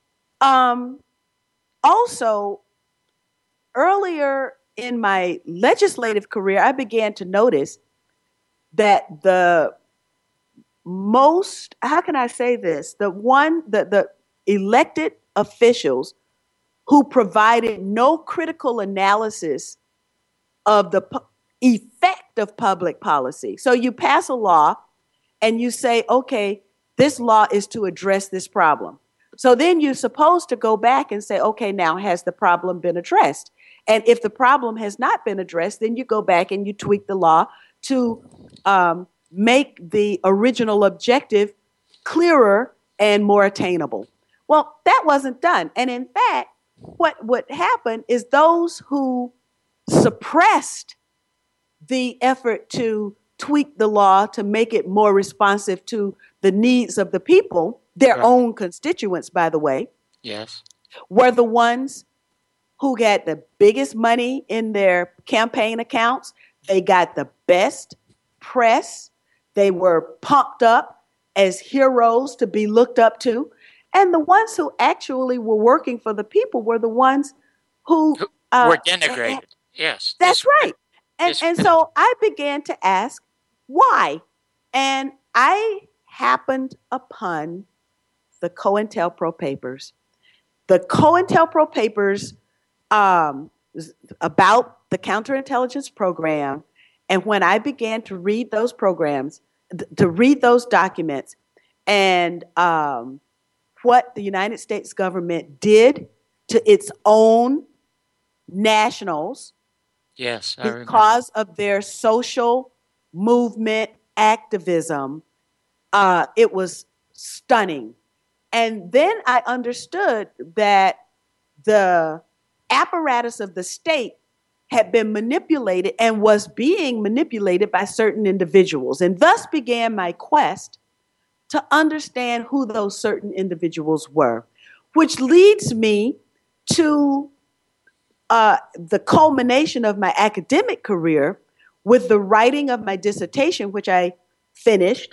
also, earlier in my legislative career, I began to notice that the most, how can I say this? The elected officials who provided no critical analysis of the effect of public policy. So you pass a law and you say, okay, this law is to address this problem. So then you're supposed to go back and say, okay, now has the problem been addressed? And if the problem has not been addressed, then you go back and you tweak the law to make the original objective clearer and more attainable. Well, that wasn't done. And in fact, what happened is those who suppressed the effort to tweak the law to make it more responsive to the needs of the people, their own constituents, by the way, yes, were the ones who got the biggest money in their campaign accounts. They got the best press. They were pumped up as heroes to be looked up to. And the ones who actually were working for the people were the ones who were denigrated. Yes. That's right. And so I began to ask why. And I happened upon the COINTELPRO papers. The COINTELPRO papers about the counterintelligence program. And when I began to read those programs, to read those documents, and what the United States government did to its own nationals, yes, I because of their social movement activism, it was stunning. And then I understood that the apparatus of the state had been manipulated and was being manipulated by certain individuals. And thus began my quest to understand who those certain individuals were, which leads me to the culmination of my academic career with the writing of my dissertation, which I finished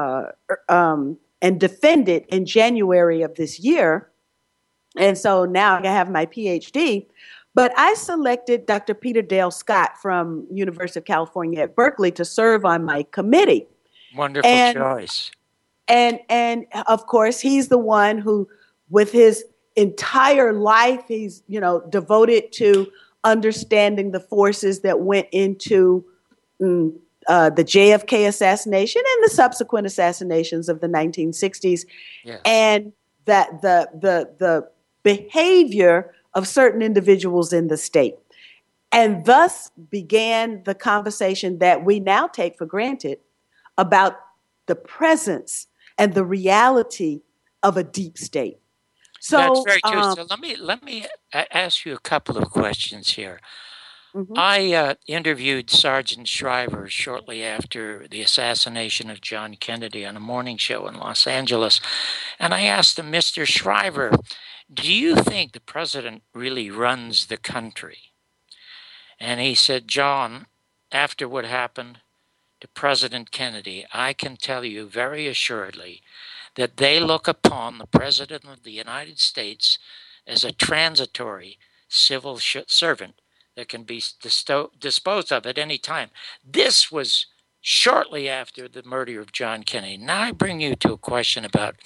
and defended in January of this year. And so now I have my PhD. But I selected Dr. Peter Dale Scott from University of California at Berkeley to serve on my committee. Wonderful choice. And of course, he's the one who, with his entire life, he's, devoted to understanding the forces that went into the JFK assassination and the subsequent assassinations of the 1960s, yes. And that the behavior of certain individuals in the state. And thus began the conversation that we now take for granted about the presence and the reality of a deep state. So that's very true. So let me ask you a couple of questions here. Mm-hmm. I interviewed Sergeant Shriver shortly after the assassination of John Kennedy on a morning show in Los Angeles, and I asked him, Mr. Shriver, do you think the president really runs the country? And he said, John, after what happened to President Kennedy, I can tell you very assuredly that they look upon the President of the United States as a transitory civil servant that can be disposed of at any time. This was shortly after the murder of John Kennedy. Now I bring you to a question about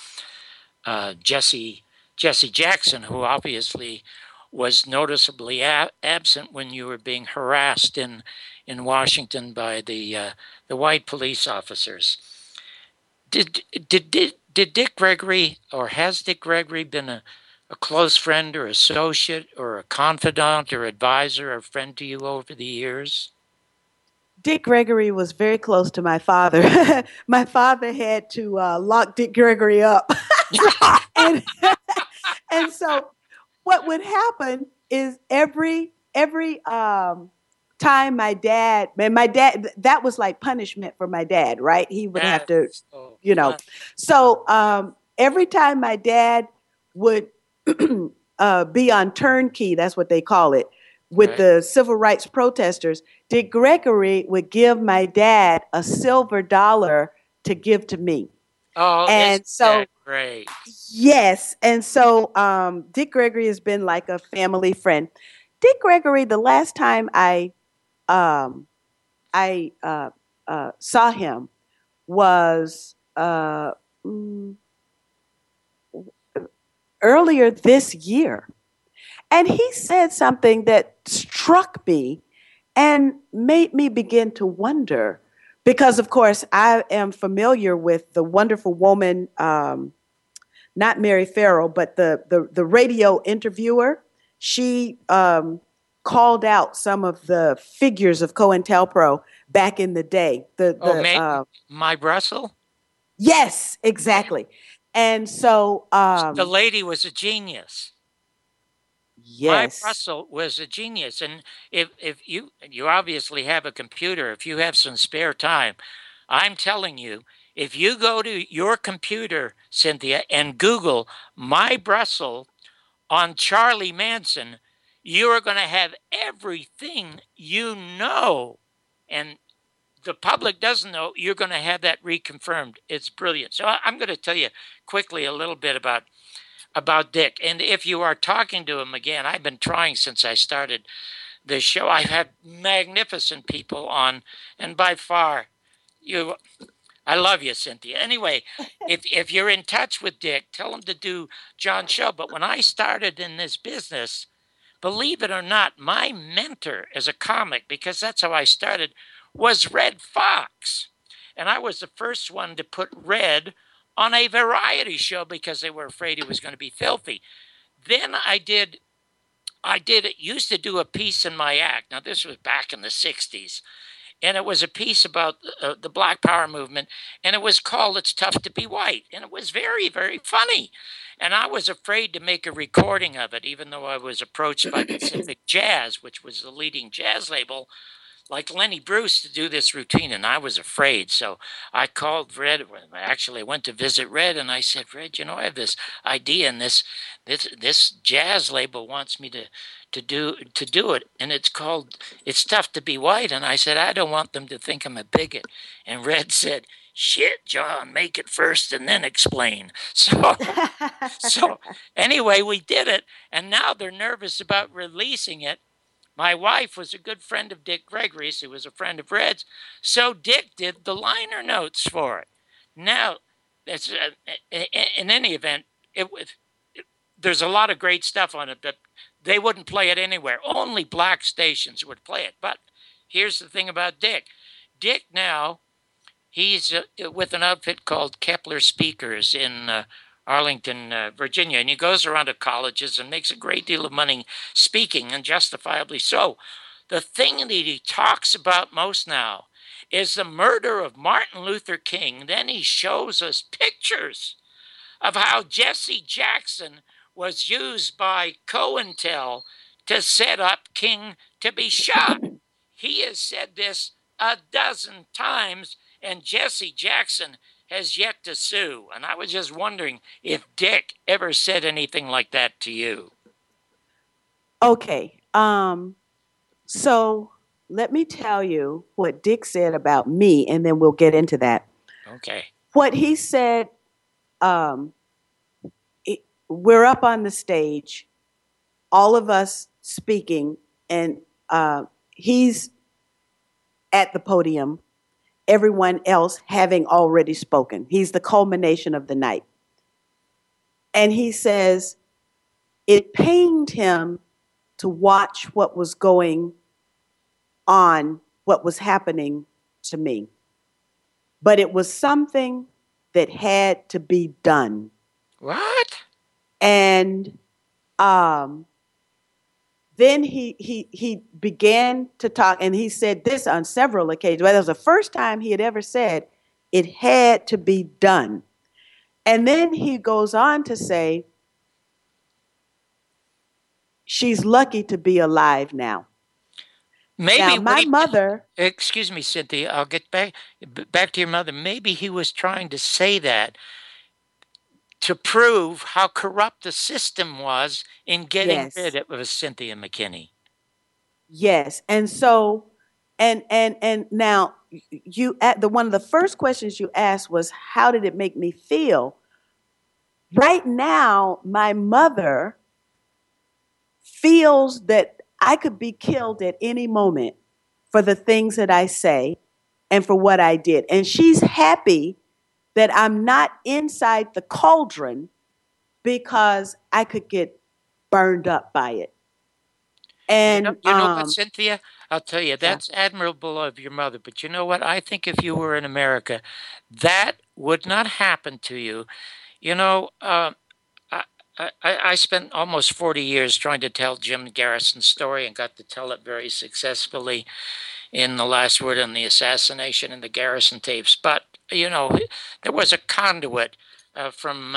Jesse Jackson, who obviously was noticeably absent when you were being harassed in Washington by the white police officers. Did Dick Gregory, or has Dick Gregory been a close friend or associate or a confidant or advisor or friend to you over the years? Dick Gregory was very close to my father. My father had to lock Dick Gregory up. And so what would happen is every time my dad, that was like punishment for my dad, right? He would have to, So every time my dad would be on turnkey, that's what they call it, with the civil rights protesters, Dick Gregory would give my dad a silver dollar to give to me. Oh, and so great. Yes. And so Dick Gregory has been like a family friend. Dick Gregory, the last time I saw him was earlier this year. And he said something that struck me and made me begin to wonder. Because, of course, I am familiar with the wonderful woman, not Mary Farrell, but the radio interviewer. She called out some of the figures of COINTELPRO back in the day. Mae Brussell? Yes, exactly. And so the lady was a genius. Yes. Mae Brussell was a genius. And if you obviously have a computer, if you have some spare time, I'm telling you, if you go to your computer, Cynthia, and Google Mae Brussell on Charlie Manson, you are going to have everything you know. And the public doesn't know, you're going to have that reconfirmed. It's brilliant. So I'm going to tell you quickly a little bit about Dick. And if you are talking to him again, I've been trying since I started the show. I've had magnificent people on, and by far, I love you, Cynthia. Anyway, if you're in touch with Dick, tell him to do John's show. But when I started in this business, believe it or not, my mentor as a comic, because that's how I started, was Red Fox. And I was the first one to put Red on a variety show because they were afraid he was going to be filthy. Then I used to do a piece in my act. Now, this was back in the 60s. and it was a piece about the Black Power movement, and it was called "It's Tough to Be White," and it was very, very funny. And I was afraid to make a recording of it, even though I was approached by Pacific Jazz, which was the leading jazz label, like Lenny Bruce, to do this routine, and I was afraid. So I called Red. Actually, I went to visit Red, and I said, "Red, I have this idea, and this jazz label wants me to do it, and it's called It's Tough to Be White." And I said, "I don't want them to think I'm a bigot." And Red said, "Shit, John, make it first and then explain." So anyway, we did it, and now they're nervous about releasing it. My wife was a good friend of Dick Gregory's, who was a friend of Red's, so Dick did the liner notes for it. Now, in any event, there's a lot of great stuff on it, but they wouldn't play it anywhere. Only black stations would play it. But here's the thing about Dick. Dick now, he's with an outfit called Kepler Speakers in Arlington, Virginia, and he goes around to colleges and makes a great deal of money speaking, and justifiably so. The thing that he talks about most now is the murder of Martin Luther King. Then he shows us pictures of how Jesse Jackson was used by COINTEL to set up King to be shot. He has said this a dozen times, and Jesse Jackson has yet to sue. And I was just wondering if Dick ever said anything like that to you. Okay. So let me tell you what Dick said about me, and then we'll get into that. Okay. What he said, we're up on the stage, all of us speaking, and he's at the podium, everyone else having already spoken. He's the culmination of the night. And he says it pained him to watch what was going on, what was happening to me. But it was something that had to be done. What? And then he began to talk, and he said this on several occasions. But that was the first time he had ever said it had to be done. And then he goes on to say, she's lucky to be alive now. Maybe now, my mother... Excuse me, Cynthia. I'll get back to your mother. Maybe he was trying to say that to prove how corrupt the system was in getting rid of Cynthia McKinney. Yes. And so, and now you, one of the first questions you asked was, how did it make me feel? Right now, my mother feels that I could be killed at any moment for the things that I say and for what I did. And she's happy that I'm not inside the cauldron because I could get burned up by it. And you know what, Cynthia? I'll tell you, that's admirable of your mother. But you know what? I think if you were in America, that would not happen to you. You know, I spent almost 40 years trying to tell Jim Garrison's story and got to tell it very successfully in The Last Word on the Assassination and the Garrison tapes. But, you know, there was a conduit from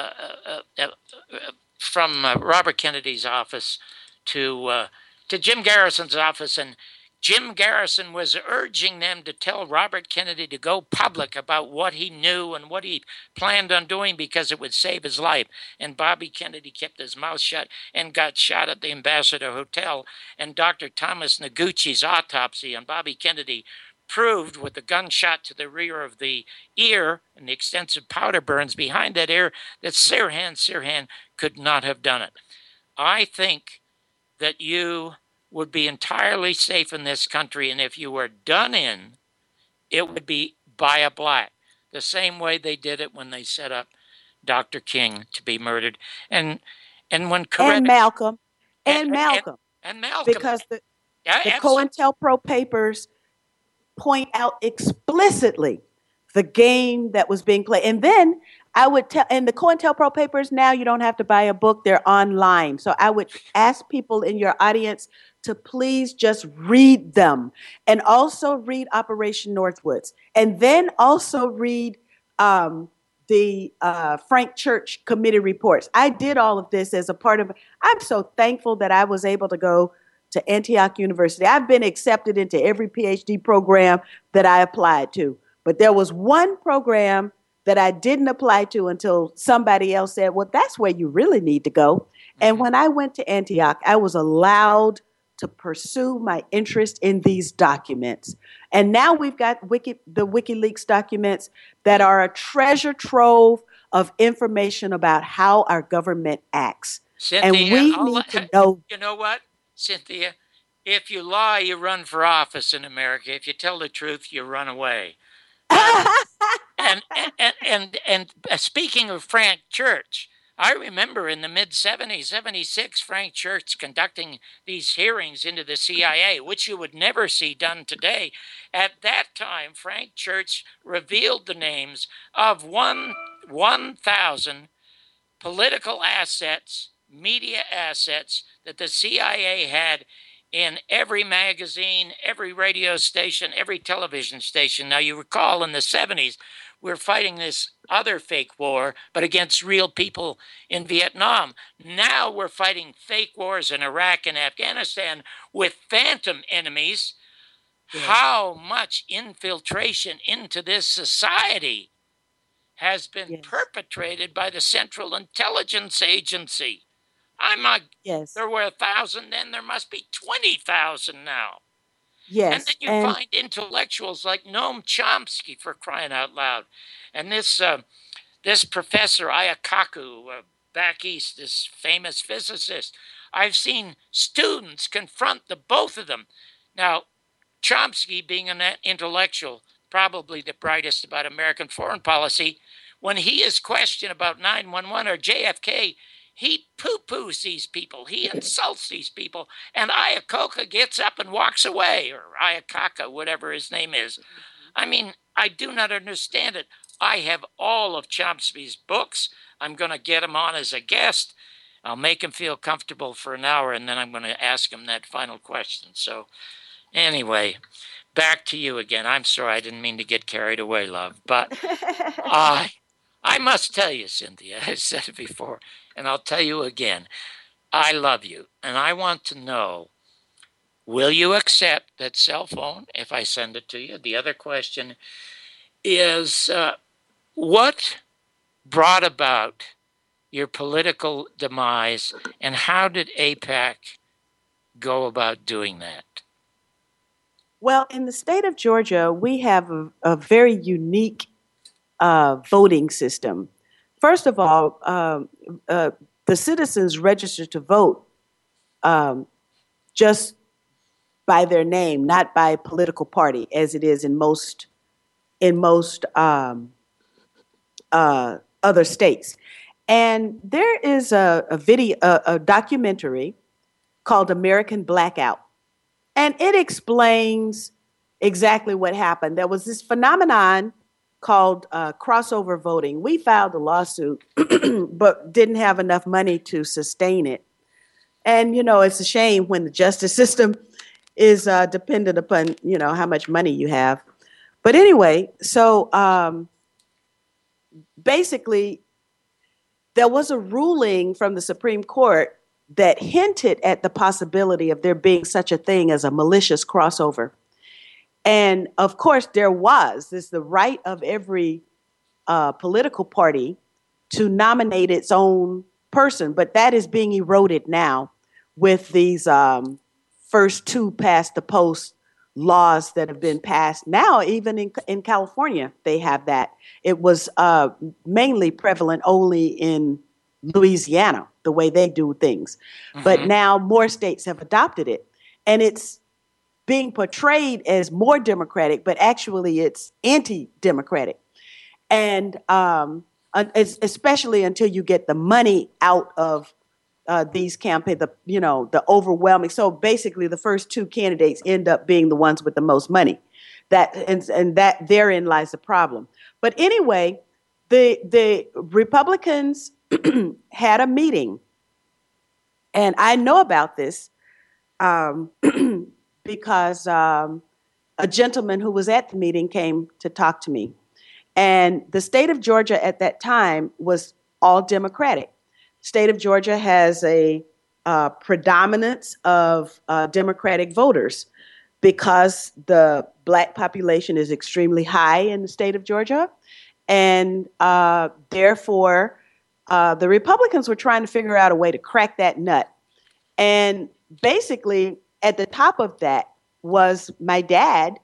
Robert Kennedy's office to Jim Garrison's office, and Jim Garrison was urging them to tell Robert Kennedy to go public about what he knew and what he planned on doing because it would save his life. And Bobby Kennedy kept his mouth shut and got shot at the Ambassador Hotel. And Dr. Thomas Noguchi's autopsy on Bobby Kennedy proved, with a gunshot to the rear of the ear and the extensive powder burns behind that ear, that Sirhan could not have done it. I think that you would be entirely safe in this country, and if you were done in, it would be by a black, the same way they did it when they set up Dr. King to be murdered, and when Coretta, and Malcolm, because the COINTELPRO papers point out explicitly the game that was being played. And then I would tell, and the COINTELPRO papers, now you don't have to buy a book, they're online. So I would ask people in your audience to please just read them, and also read Operation Northwoods, and then also read the Frank Church committee reports. I did all of this as a part of, I'm so thankful that I was able to go to Antioch University. I've been accepted into every PhD program that I applied to, but there was one program that I didn't apply to until somebody else said, well, that's where you really need to go. And when I went to Antioch, I was allowed to pursue my interest in these documents. And now we've got the WikiLeaks documents that are a treasure trove of information about how our government acts. Cynthia, and we need to know. You know what, Cynthia? If you lie, you run for office in America. If you tell the truth, you run away. And speaking of Frank Church, I remember in the mid-'70s, 76, Frank Church conducting these hearings into the CIA, which you would never see done today. At that time, Frank Church revealed the names of 1,000 political assets, media assets that the CIA had in every magazine, every radio station, every television station. Now, you recall in the 70s, we're fighting this other fake war, but against real people in Vietnam. Now we're fighting fake wars in Iraq and Afghanistan with phantom enemies. Yeah. How much infiltration into this society has been perpetrated by the Central Intelligence Agency? There were 1,000 then, there must be 20,000 now. Yes. And then you find intellectuals like Noam Chomsky, for crying out loud. And this professor, Ayakaku, back east, this famous physicist. I've seen students confront the both of them. Now, Chomsky, being an intellectual, probably the brightest about American foreign policy, when he is questioned about 9/11 or JFK, he poo-poos these people. He insults these people. And Iacocca gets up and walks away, or Ayakaka, whatever his name is. I mean, I do not understand it. I have all of Chomsky's books. I'm going to get him on as a guest. I'll make him feel comfortable for an hour, and then I'm going to ask him that final question. So anyway, back to you again. I'm sorry, I didn't mean to get carried away, love. But I must tell you, Cynthia, I said it before, and I'll tell you again, I love you, and I want to know, will you accept that cell phone if I send it to you? The other question is, what brought about your political demise, and how did AIPAC go about doing that? Well, in the state of Georgia, we have a very unique voting system. First of all, the citizens register to vote just by their name, not by political party, as it is in most other states. And there is a documentary called American Blackout, and it explains exactly what happened. There was this phenomenon called crossover voting. We filed a lawsuit, but didn't have enough money to sustain it. And, it's a shame when the justice system is dependent upon, how much money you have. But anyway, so basically, there was a ruling from the Supreme Court that hinted at the possibility of there being such a thing as a malicious crossover. And of course, there was the right of every political party to nominate its own person, but that is being eroded now with these first two past the post laws that have been passed. Now, even in California, they have that. It was mainly prevalent only in Louisiana, the way they do things. Mm-hmm. But now more states have adopted it. And it's being portrayed as more democratic, but actually it's anti-democratic. And especially until you get the money out of these campaigns, the overwhelming. So basically the first two candidates end up being the ones with the most money. And that therein lies the problem. But anyway, the Republicans had a meeting, and I know about this um, because a gentleman who was at the meeting came to talk to me. And the state of Georgia at that time was all Democratic. State of Georgia has a predominance of Democratic voters because the Black population is extremely high in the state of Georgia. And therefore, the Republicans were trying to figure out a way to crack that nut. And basically, at the top of that was my dad,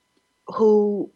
who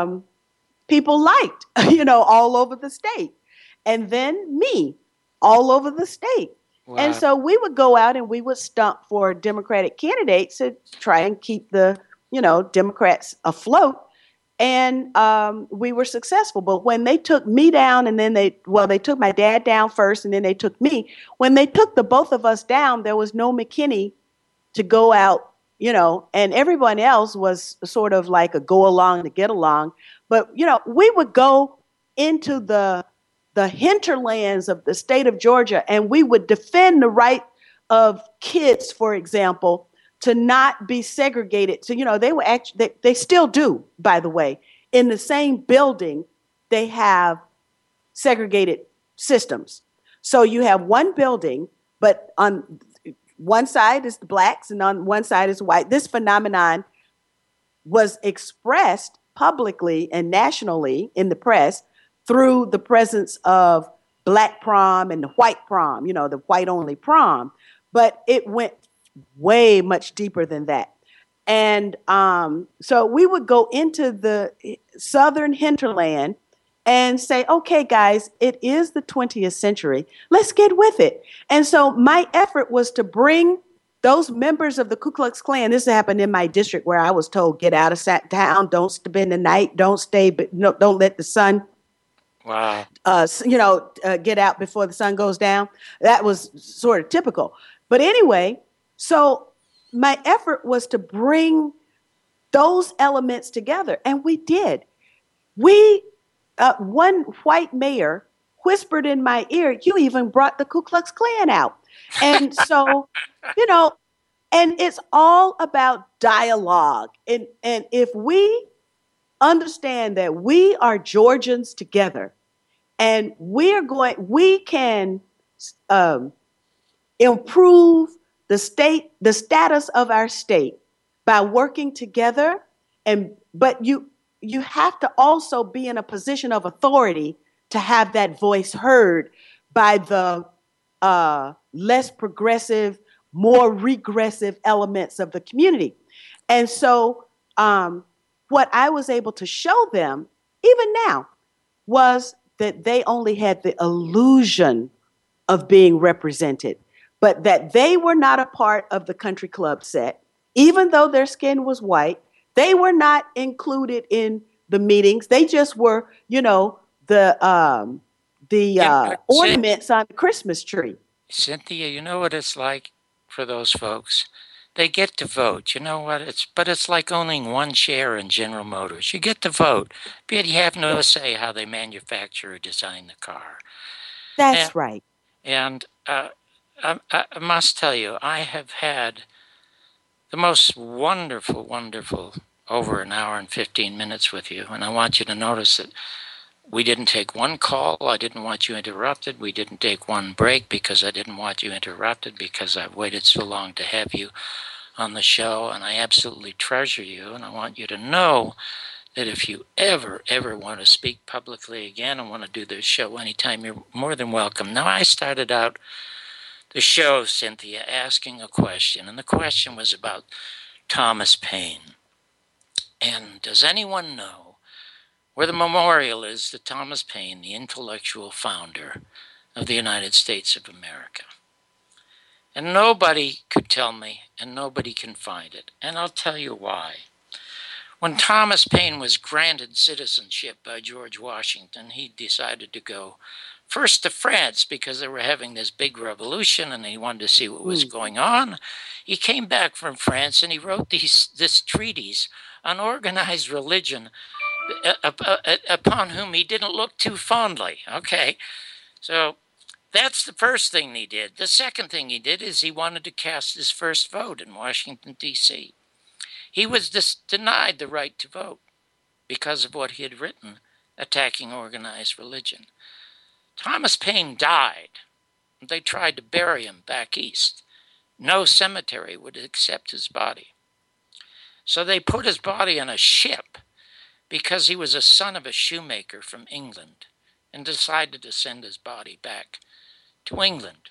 people liked, all over the state. And then me, all over the state. Wow. And so we would go out and we would stump for Democratic candidates to try and keep the, Democrats afloat. And we were successful. But when they took me down and then they took my dad down first and then they took me. When they took the both of us down, there was no McKinney to go out, and everyone else was sort of like a go along to get along. But, we would go into the hinterlands of the state of Georgia and we would defend the right of kids, for example, to not be segregated. So, they were actually, they still do, by the way, in the same building, they have segregated systems. So you have one building, but on one side is the blacks and on one side is white. This phenomenon was expressed publicly and nationally in the press through the presence of black prom and the white prom, the white only prom. But it went way much deeper than that. And so we would go into the southern hinterland and say, okay, guys, it is the 20th century. Let's get with it. And so my effort was to bring those members of the Ku Klux Klan. This happened in my district where I was told, get out of town, don't spend the night, don't stay, but don't let the sun, wow, get out before the sun goes down. That was sort of typical. But anyway, so my effort was to bring those elements together, and we did. One white mayor whispered in my ear, you even brought the Ku Klux Klan out. And so, and it's all about dialogue. And if we understand that we are Georgians together and we can improve the status of our state by working together. But you have to also be in a position of authority to have that voice heard by the less progressive, more regressive elements of the community. And so what I was able to show them, even now, was that they only had the illusion of being represented, but that they were not a part of the country club set. Even though their skin was white, they were not included in the meetings. They just were, the ornaments on the Christmas tree. Cynthia, you know what it's like for those folks? They get to vote. You know what? It's like owning one share in General Motors. You get to vote, but you have no say how they manufacture or design the car. That's right. And I must tell you, I have had the most wonderful, wonderful over an hour and 15 minutes with you. And I want you to notice that we didn't take one call. I didn't want you interrupted. We didn't take one break because I didn't want you interrupted because I've waited so long to have you on the show. And I absolutely treasure you. And I want you to know that if you ever want to speak publicly again and want to do this show anytime, you're more than welcome. Now, I started out the show, Cynthia, asking a question. And the question was about Thomas Paine. And does anyone know where the memorial is to Thomas Paine, the intellectual founder of the United States of America? And nobody could tell me, and nobody can find it. And I'll tell you why. When Thomas Paine was granted citizenship by George Washington, he decided to go first to France because they were having this big revolution and he wanted to see what was going on. He came back from France and he wrote this treatise on organized religion upon whom he didn't look too fondly. Okay, so that's the first thing he did. The second thing he did is he wanted to cast his first vote in Washington, D.C. He was denied the right to vote because of what he had written attacking organized religion. Thomas Paine died. They tried to bury him back east. No cemetery would accept his body. So they put his body on a ship because he was a son of a shoemaker from England and decided to send his body back to England.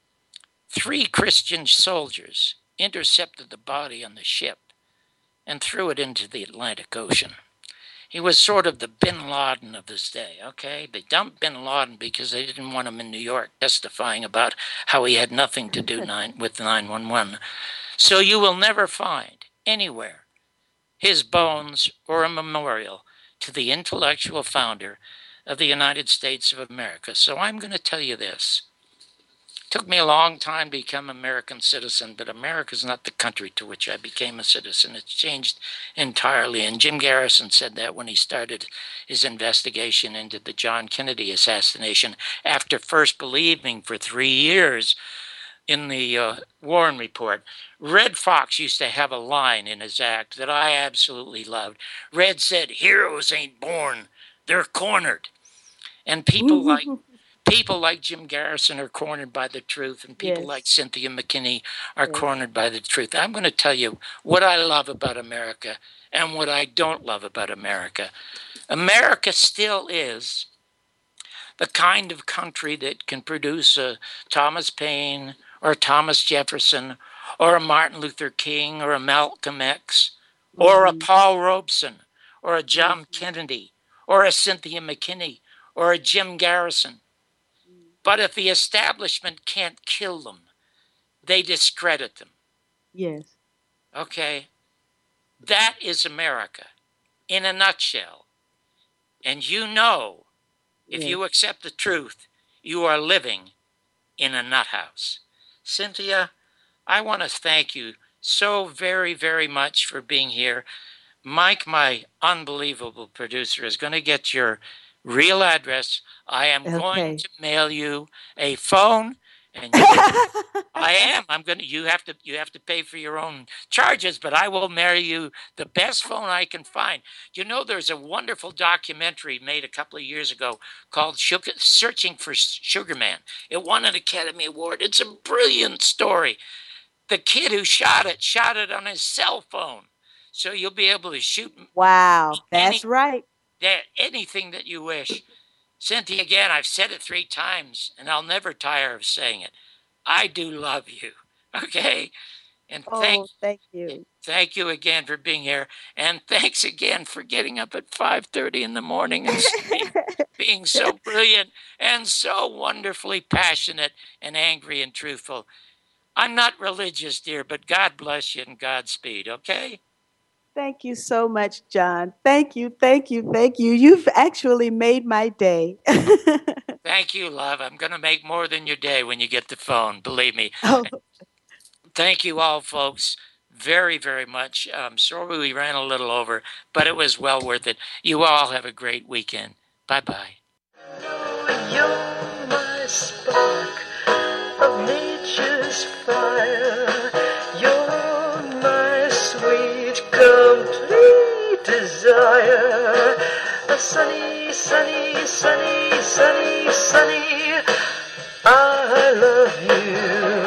3 Christian soldiers intercepted the body on the ship and threw it into the Atlantic Ocean. He was sort of the bin Laden of his day, okay? They dumped bin Laden because they didn't want him in New York testifying about how he had nothing to do with 911. So you will never find anywhere his bones or a memorial to the intellectual founder of the United States of America. So I'm going to tell you this. It took me a long time to become an American citizen, but America is not the country to which I became a citizen. It's changed entirely. And Jim Garrison said that when he started his investigation into the John Kennedy assassination after first believing for 3 years in the Warren Report. Red Fox used to have a line in his act that I absolutely loved. Red said, "Heroes ain't born, they're cornered." And people like Jim Garrison are cornered by the truth, and people like Cynthia McKinney are cornered by the truth. I'm going to tell you what I love about America and what I don't love about America. America still is the kind of country that can produce a Thomas Paine or a Thomas Jefferson or a Martin Luther King or a Malcolm X or a Paul Robeson or a John Kennedy or a Cynthia McKinney or a Jim Garrison. But if the establishment can't kill them, they discredit them. Yes. Okay? That is America in a nutshell. And you know, if you accept the truth, you are living in a nut house. Cynthia, I want to thank you so very, very much for being here. Mike, my unbelievable producer, is going to get your real address. I am going to mail you a phone, and I am. I'm going to. You have to pay for your own charges, but I will mail you the best phone I can find. You know, there's a wonderful documentary made a couple of years ago called "Searching for Sugar Man." It won an Academy Award. It's a brilliant story. The kid who shot it on his cell phone, so you'll be able to shoot. Wow, that's right. Anything that you wish. Cynthia, again, I've said it 3 times, and I'll never tire of saying it. I do love you, okay? And thank you. Thank you again for being here, and thanks again for getting up at 5:30 in the morning and being so brilliant and so wonderfully passionate and angry and truthful. I'm not religious, dear, but God bless you and Godspeed, okay? Thank you so much, John. Thank you. You've actually made my day. Thank you, love. I'm going to make more than your day when you get the phone, believe me. Oh. Thank you all, folks, very, very much. Sorry we ran a little over, but it was well worth it. You all have a great weekend. Bye-bye. You're my spark of nature's fire. You're my sweet, complete desire. A sunny, sunny, sunny, sunny, sunny. I love you.